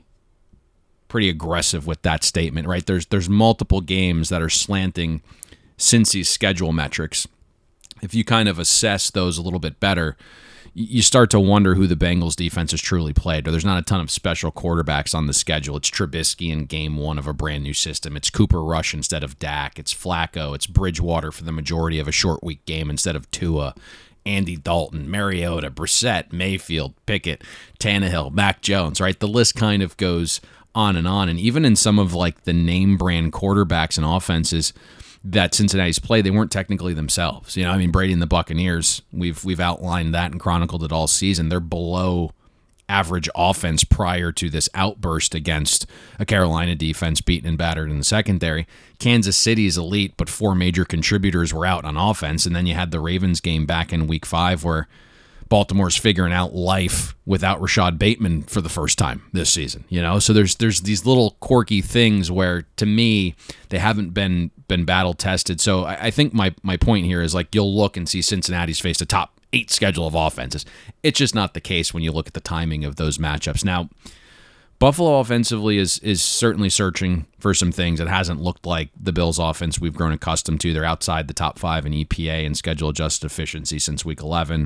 pretty aggressive with that statement, right? There's multiple games that are slanting Cincy's schedule metrics. If you kind of assess those a little bit better, you start to wonder who the Bengals defense has truly played. There's not a ton of special quarterbacks on the schedule. It's Trubisky in game one of a brand new system. It's Cooper Rush instead of Dak. It's Flacco. It's Bridgewater for the majority of a short week game instead of Tua. Andy Dalton, Mariota, Brissett, Mayfield, Pickett, Tannehill, Mac Jones, right? The list kind of goes on. And even in some of the name brand quarterbacks and offenses that Cincinnati's played, they weren't technically themselves. Brady and the Buccaneers, we've outlined that and chronicled it all season. They're below average offense prior to this outburst against a Carolina defense beaten and battered in the secondary. Kansas City's elite, but 4 major contributors were out on offense. And then you had the Ravens game back in week 5 where Baltimore's figuring out life without Rashad Bateman for the first time this season. So there's these little quirky things where, to me, they haven't been battle tested. So I think my point here is you'll look and see Cincinnati's faced a top 8 schedule of offenses. It's just not the case when you look at the timing of those matchups. Now, Buffalo offensively is certainly searching for some things. It hasn't looked like the Bills offense we've grown accustomed to. They're outside the top 5 in EPA and schedule adjusted efficiency since week 11.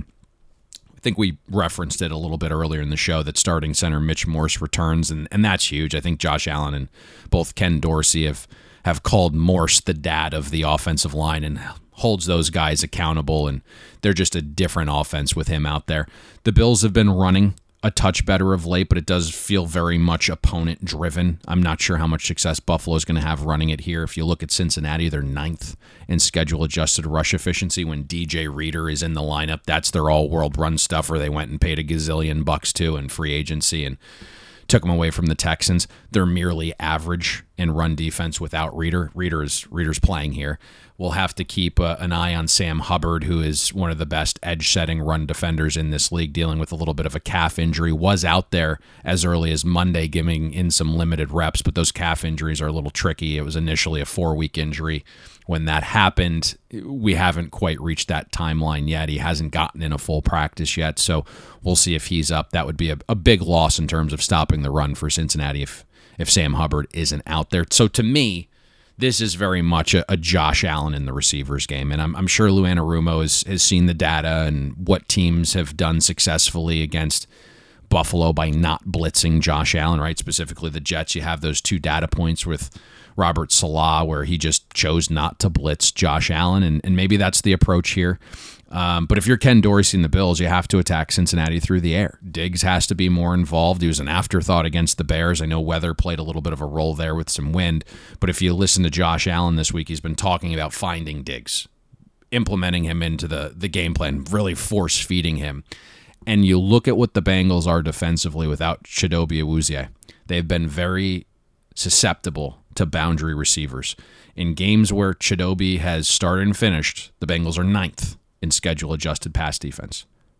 I think we referenced it a little bit earlier in the show that starting center Mitch Morse returns, and that's huge. I think Josh Allen and both Ken Dorsey have called Morse the dad of the offensive line and holds those guys accountable, and they're just a different offense with him out there. The Bills have been running a touch better of late, but it does feel very much opponent-driven. I'm not sure how much success Buffalo is going to have running it here. If you look at Cincinnati, they're 9th in schedule-adjusted rush efficiency. When DJ Reader is in the lineup, that's their all-world run stuffer. They went and paid $1 gazillion to in free agency and took him away from the Texans. They're merely average in run defense without Reader. Reader's playing here. We'll have to keep an eye on Sam Hubbard, who is one of the best edge-setting run defenders in this league, dealing with a little bit of a calf injury. Was out there as early as Monday, giving in some limited reps, but those calf injuries are a little tricky. It was initially a 4-week injury. When that happened, we haven't quite reached that timeline yet. He hasn't gotten in a full practice yet, so we'll see if he's up. That would be a big loss in terms of stopping the run for Cincinnati if Sam Hubbard isn't out there. So to me, this is very much a Josh Allen in the receivers game, and I'm sure Lou Anarumo has seen the data and what teams have done successfully against Buffalo by not blitzing Josh Allen, right? Specifically the Jets. You have those 2 data points with Robert Salah where he just chose not to blitz Josh Allen, and maybe that's the approach here. But if you're Ken Dorsey and the Bills, you have to attack Cincinnati through the air. Diggs has to be more involved. He was an afterthought against the Bears. I know weather played a little bit of a role there with some wind, but if you listen to Josh Allen this week, he's been talking about finding Diggs, implementing him into the game plan, really force-feeding him. And you look at what the Bengals are defensively without Chidobe Awuzie. They've been very susceptible to boundary receivers. In games where Chidobe has started and finished, the Bengals are 9th in schedule-adjusted pass defense,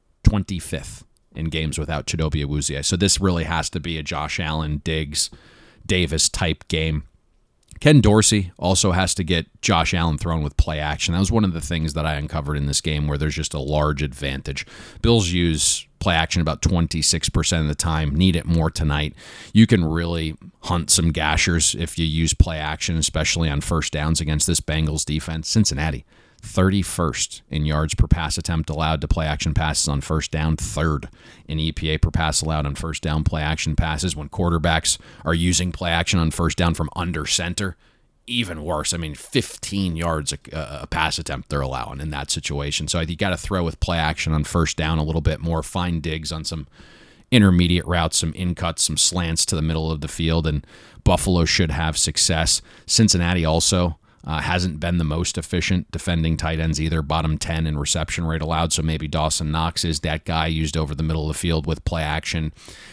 25th in games without Chidobe Awuzie. So this really has to be a Josh Allen, Diggs, Davis type game. Ken Dorsey also has to get Josh Allen thrown with play action. That was one of the things that I uncovered in this game where there's just a large advantage. Bills use play action about 26% of the time, need it more tonight. You can really hunt some gashers if you use play action, especially on first downs against this Bengals defense. Cincinnati, 31st in yards per pass attempt allowed to play action passes on first down, 3rd in EPA per pass allowed on first down play action passes. When quarterbacks are using play action on first down from under center, even worse. I mean, 15 yards a pass attempt they're allowing in that situation. So you got to throw with play action on first down a little bit more, find digs on some intermediate routes, some in cuts, some slants to the middle of the field, and Buffalo should have success. Cincinnati also hasn't been the most efficient defending tight ends either, bottom 10 in reception rate allowed, so maybe Dawson Knox is that guy used over the middle of the field with play action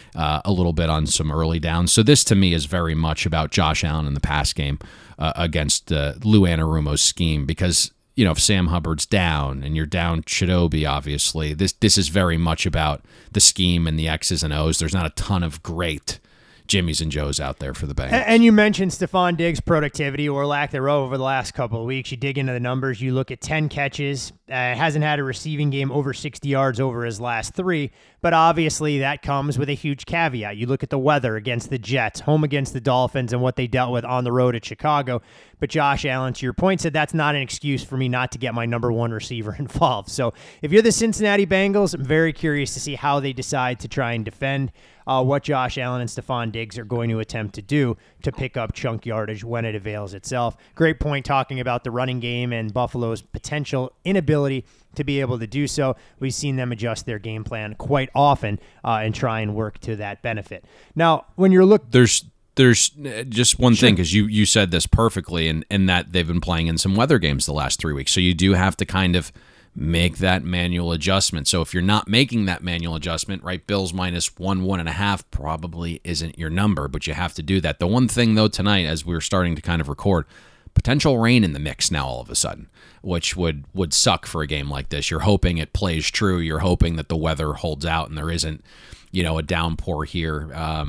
a little bit on some early downs. So this to me is very much about Josh Allen in the pass game against Lou Anarumo's scheme, because if Sam Hubbard's down and you're down Chidobe, obviously, this is very much about the scheme and the X's and O's. There's not a ton of great Jimmys and Joes out there for the Bengals. And you mentioned Stephon Diggs' productivity or lack thereof over the last couple of weeks. You dig into the numbers. You look at 10 catches. Hasn't had a receiving game over 60 yards over his last 3. But obviously that comes with a huge caveat. You look at the weather against the Jets, home against the Dolphins, and what they dealt with on the road at Chicago. But Josh Allen, to your point, said that's not an excuse for me not to get my number 1 receiver involved. So if you're the Cincinnati Bengals, I'm very curious to see how they decide to try and defend what Josh Allen and Stephon Diggs are going to attempt to do to pick up chunk yardage when it avails itself. Great point talking about the running game and Buffalo's potential inability to be able to do so. We've seen them adjust their game plan quite often and try and work to that benefit. Now, when you're looking... There's just one thing, because you said this perfectly, and that they've been playing in some weather games the last 3 weeks. So you do have to kind of make that manual adjustment. So if you're not making that manual adjustment, right, Bills minus 1.5 probably isn't your number, but you have to do that. The one thing, though, tonight, as we're starting to kind of record, potential rain in the mix now all of a sudden, which would suck for a game like this. You're hoping it plays true. You're hoping that the weather holds out and there isn't, a downpour here.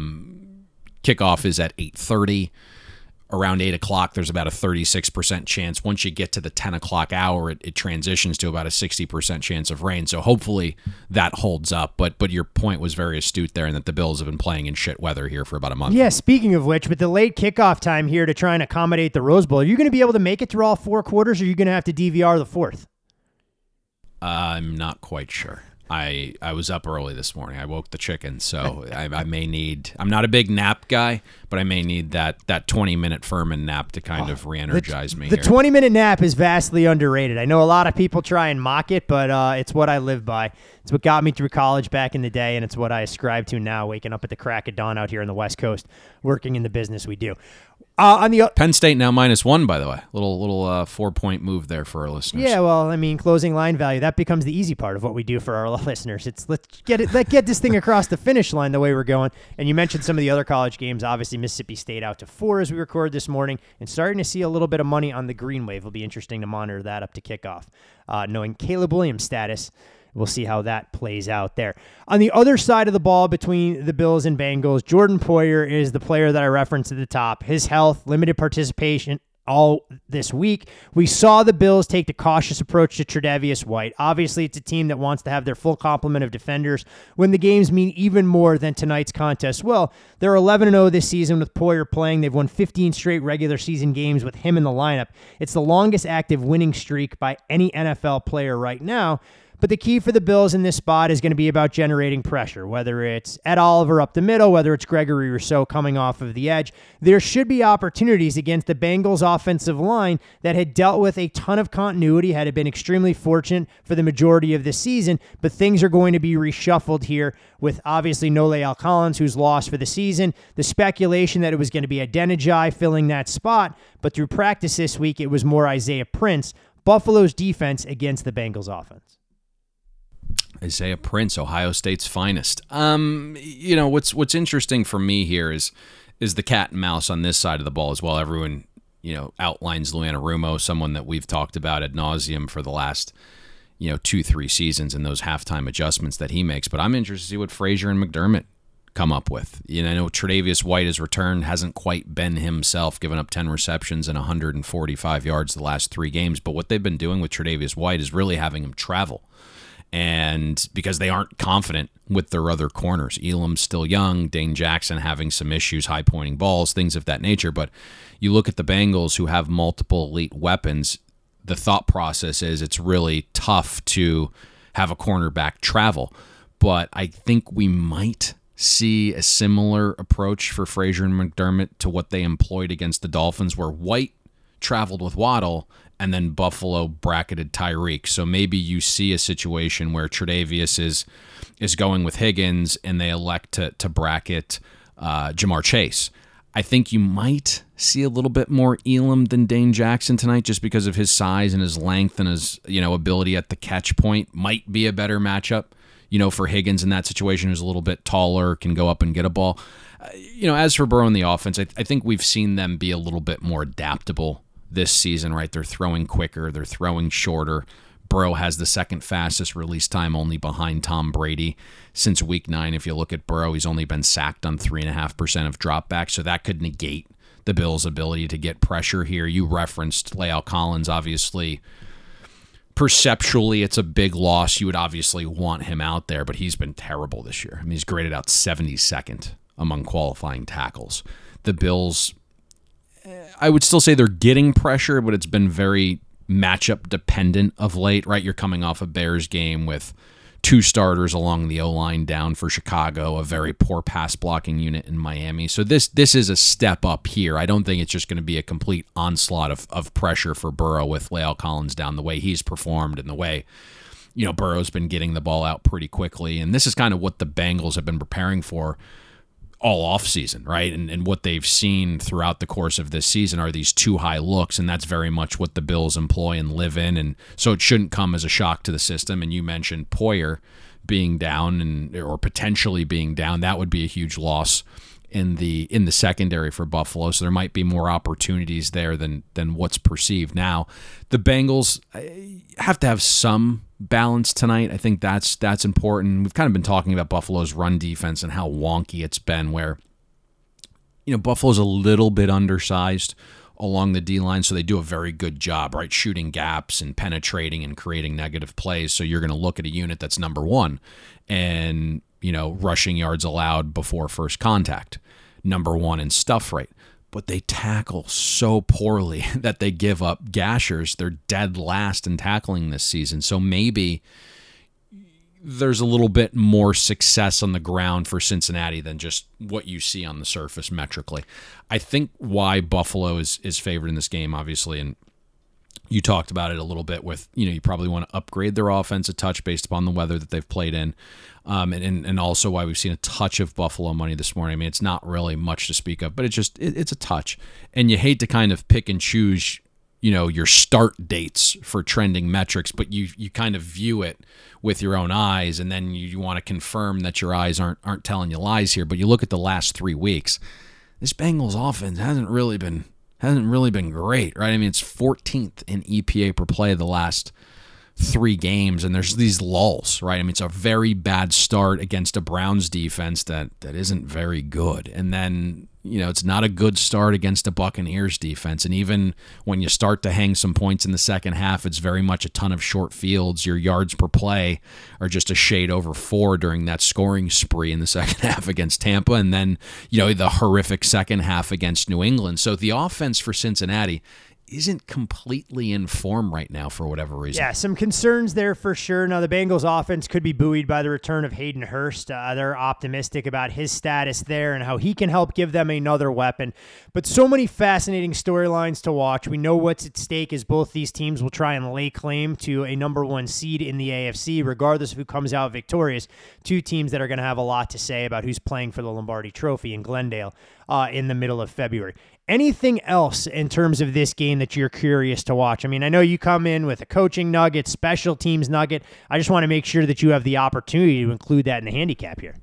Kickoff is at 8:30. Around 8 o'clock, there's about a 36% chance. Once you get to the 10 o'clock hour, it transitions to about a 60% chance of rain. So hopefully that holds up. But your point was very astute there, and that the Bills have been playing in shit weather here for about a month. Yeah, speaking of which, with the late kickoff time here to try and accommodate the Rose Bowl, are you going to be able to make it through all 4 quarters, or are you going to have to DVR the 4th? I'm not quite sure. I was up early this morning. I woke the chicken, so I may need... I'm not a big nap guy, but I may need that 20-minute Furman nap to kind of re-energize me. The 20-minute nap is vastly underrated. I know a lot of people try and mock it, but it's what I live by. It's what got me through college back in the day, and it's what I ascribe to now, waking up at the crack of dawn out here on the West Coast, working in the business we do. On the Penn State now -1, by the way. Little 4-point move there for our listeners. Yeah, well, I mean, closing line value, that becomes the easy part of what we do for our listeners. It's let's get this thing across the finish line the way we're going. And you mentioned some of the other college games. Obviously, Mississippi State out to 4 as we record this morning, and starting to see a little bit of money on the green wave. It'll be interesting to monitor that up to kickoff. Knowing Caleb Williams' status, we'll see how that plays out there. On the other side of the ball between the Bills and Bengals, Jordan Poyer is the player that I referenced at the top. His health, limited participation all this week. We saw the Bills take the cautious approach to Tre'Davious White. Obviously, it's a team that wants to have their full complement of defenders when the games mean even more than tonight's contest. Well, they're 11-0 this season with Poyer playing. They've won 15 straight regular season games with him in the lineup. It's the longest active winning streak by any NFL player right now. But the key for the Bills in this spot is going to be about generating pressure, whether it's Ed Oliver up the middle, whether it's Gregory Rousseau coming off of the edge. There should be opportunities against the Bengals offensive line that had dealt with a ton of continuity, had been extremely fortunate for the majority of this season, but things are going to be reshuffled here with obviously Nole Collins, who's lost for the season. The speculation that it was going to be Adeniji filling that spot, but through practice this week, it was more Isaiah Prince, Buffalo's defense against the Bengals offense. Isaiah Prince, Ohio State's finest. What's interesting for me here is the cat and mouse on this side of the ball as well. Everyone, outlines Lou Anarumo, someone that we've talked about ad nauseum for the last, 2-3 seasons, and those halftime adjustments that he makes. But I'm interested to see what Frazier and McDermott come up with. I know Tre'Davious White has returned, hasn't quite been himself, giving up 10 receptions and 145 yards the last 3 games. But what they've been doing with Tre'Davious White is really having him travel. And because they aren't confident with their other corners. Elam's still young, Dane Jackson having some issues, high-pointing balls, things of that nature. But you look at the Bengals who have multiple elite weapons, the thought process is it's really tough to have a cornerback travel. But I think we might see a similar approach for Frazier and McDermott to what they employed against the Dolphins, where White traveled with Waddle and then Buffalo bracketed Tyreek. So maybe you see a situation where Tre'Davious is going with Higgins and they elect to bracket Jamar Chase. I think you might see a little bit more Elam than Dane Jackson tonight just because of his size and his length and his ability at the catch point. Might be a better matchup for Higgins in that situation, who's a little bit taller, can go up and get a ball. As for Burrow and the offense, I think we've seen them be a little bit more adaptable this season, right? They're throwing quicker, they're throwing shorter. Burrow has the second fastest release time, only behind Tom Brady since week 9. If you look at Burrow, he's only been sacked on 3.5% of dropbacks, so that could negate the Bills' ability to get pressure here. You referenced La'el Collins, obviously. Perceptually, it's a big loss. You would obviously want him out there, but he's been terrible this year. I mean, he's graded out 72nd among qualifying tackles. The Bills, I would still say they're getting pressure, but it's been very matchup dependent of late, right? You're coming off a Bears game with 2 starters along the O-line down for Chicago, a very poor pass blocking unit in Miami. So this is a step up here. I don't think it's just going to be a complete onslaught of pressure for Burrow with La'el Collins down the way he's performed and the way, Burrow's been getting the ball out pretty quickly. And this is kind of what the Bengals have been preparing for all offseason, right? And what they've seen throughout the course of this season are these 2 high looks, and that's very much what the Bills employ and live in. And so it shouldn't come as a shock to the system. And you mentioned Poyer being down or potentially being down. That would be a huge loss in the secondary for Buffalo. So there might be more opportunities there than what's perceived now. The Bengals have to have some balance tonight. I think that's important. We've kind of been talking about Buffalo's run defense and how wonky it's been, where Buffalo's a little bit undersized along the D-line, so they do a very good job, right, shooting gaps and penetrating and creating negative plays. So you're going to look at a unit that's number 1 and rushing yards allowed before first contact, number 1 in stuff rate. But they tackle so poorly that they give up gashers. They're dead last in tackling this season. So maybe there's a little bit more success on the ground for Cincinnati than just what you see on the surface metrically. I think why Buffalo is favored in this game, obviously, and you talked about it a little bit with, you probably want to upgrade their offense a touch based upon the weather that they've played in. And also why we've seen a touch of Buffalo money this morning. I mean, it's not really much to speak of, but it's a touch. And you hate to kind of pick and choose, your start dates for trending metrics, but you kind of view it with your own eyes, and then you want to confirm that your eyes aren't telling you lies here. But you look at the last 3 weeks, this Bengals offense hasn't really been great, right? I mean, it's 14th in EPA per play the last 3 games, and there's these lulls, right? I mean, it's a very bad start against a Browns defense that isn't very good. And then, it's not a good start against a Buccaneers defense. And even when you start to hang some points in the second half, it's very much a ton of short fields. Your yards per play are just a shade over 4 during that scoring spree in the second half against Tampa. And then, the horrific second half against New England. So the offense for Cincinnati isn't completely in form right now for whatever reason. Yeah, some concerns there for sure. Now, the Bengals offense could be buoyed by the return of Hayden Hurst. They're optimistic about his status there and how he can help give them another weapon. But so many fascinating storylines to watch. We know what's at stake as both these teams will try and lay claim to a number 1 seed in the AFC, regardless of who comes out victorious. 2 teams that are going to have a lot to say about who's playing for the Lombardi Trophy in Glendale in the middle of February. Anything else in terms of this game that you're curious to watch? I mean, I know you come in with a coaching nugget, special teams nugget. I just want to make sure that you have the opportunity to include that in the handicap here.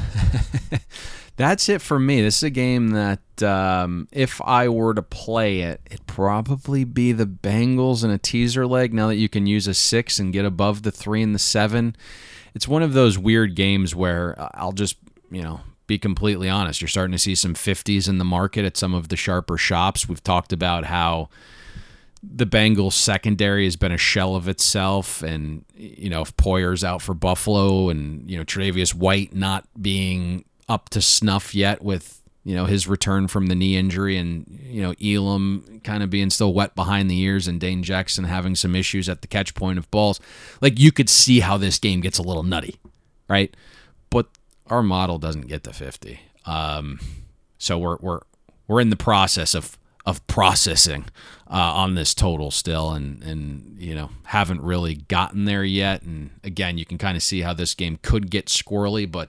That's it for me. This is a game that if I were to play it, it'd probably be the Bengals and a teaser leg now that you can use a 6 and get above the 3 and the 7. It's one of those weird games where I'll just, be completely honest. You're starting to see some 50s in the market at some of the sharper shops. We've talked about how the Bengals secondary has been a shell of itself, and if Poyer's out for Buffalo, and Tre'Davious White not being up to snuff yet with his return from the knee injury, and Elam kind of being still wet behind the ears, and Dane Jackson having some issues at the catch point of balls, like you could see how this game gets a little nutty, right? But our model doesn't get to 50, so we're in the process of processing on this total still, and haven't really gotten there yet. And again, you can kind of see how this game could get squirrely, but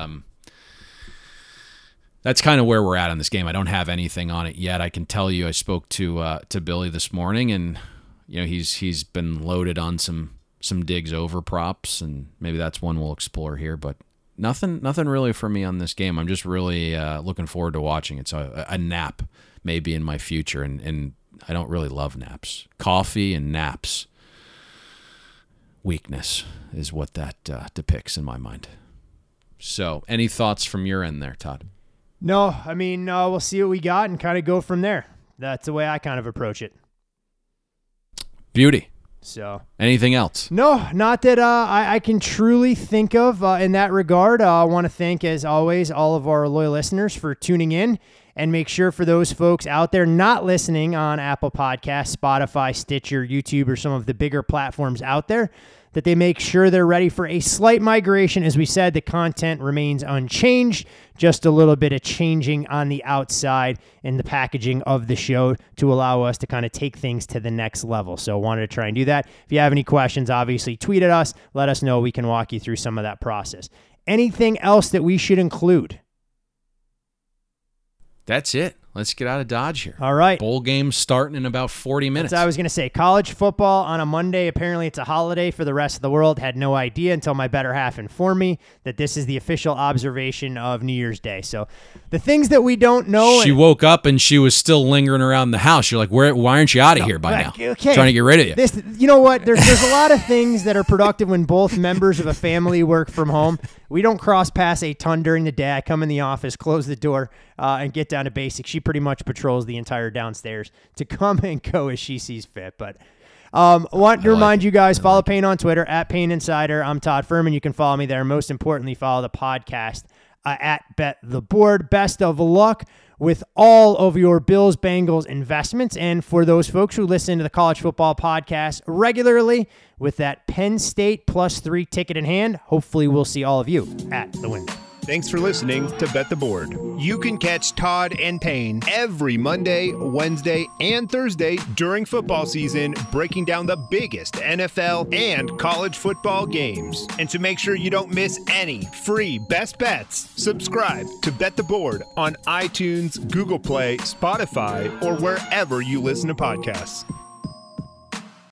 that's kind of where we're at on this game. I don't have anything on it yet. I can tell you, I spoke to Billy this morning, and he's been loaded on some digs over props, and maybe that's one we'll explore here. But nothing really for me on this game. I'm just really looking forward to watching it. So a nap may be in my future, and I don't really love naps. Coffee and naps. Weakness is what that depicts in my mind. So, any thoughts from your end there, Todd? No, I mean, we'll see what we got and kind of go from there. That's the way I kind of approach it. Beauty. So, anything else? No, not that I can truly think of in that regard. I want to thank, as always, all of our loyal listeners for tuning in, and make sure for those folks out there not listening on Apple Podcasts, Spotify, Stitcher, YouTube, or some of the bigger platforms out there, that they make sure they're ready for a slight migration. As we said, the content remains unchanged, just a little bit of changing on the outside in the packaging of the show to allow us to kind of take things to the next level. So wanted to try and do that. If you have any questions, obviously tweet at us. Let us know. We can walk you through some of that process. Anything else that we should include? That's it. Let's get out of Dodge here. All right. Bowl game starting in about 40 minutes. That's what I was going to say. College football on a Monday. Apparently it's a holiday for the rest of the world. Had no idea until my better half informed me that this is the official observation of New Year's Day. So the things that we don't know. She woke up and she was still lingering around the house. You're like, why aren't you out of here by now? Okay. Trying to get rid of you. You know what? There's a lot of things that are productive when both members of a family work from home. We don't cross paths a ton during the day. I come in the office, close the door, and get down to basics. She pretty much patrols the entire downstairs to come and go as she sees fit. But want to remind you guys, follow Payne on Twitter, @PayneInsider. I'm Todd Furman. You can follow me there. Most importantly, follow the podcast at Bet the Board. Best of luck with all of your Bills, Bengals investments. And for those folks who listen to the College Football Podcast regularly, with that Penn State +3 ticket in hand, hopefully we'll see all of you at the window. Thanks for listening to Bet the Board. You can catch Todd and Payne every Monday, Wednesday, and Thursday during football season, breaking down the biggest NFL and college football games. And to make sure you don't miss any free best bets, subscribe to Bet the Board on iTunes, Google Play, Spotify, or wherever you listen to podcasts.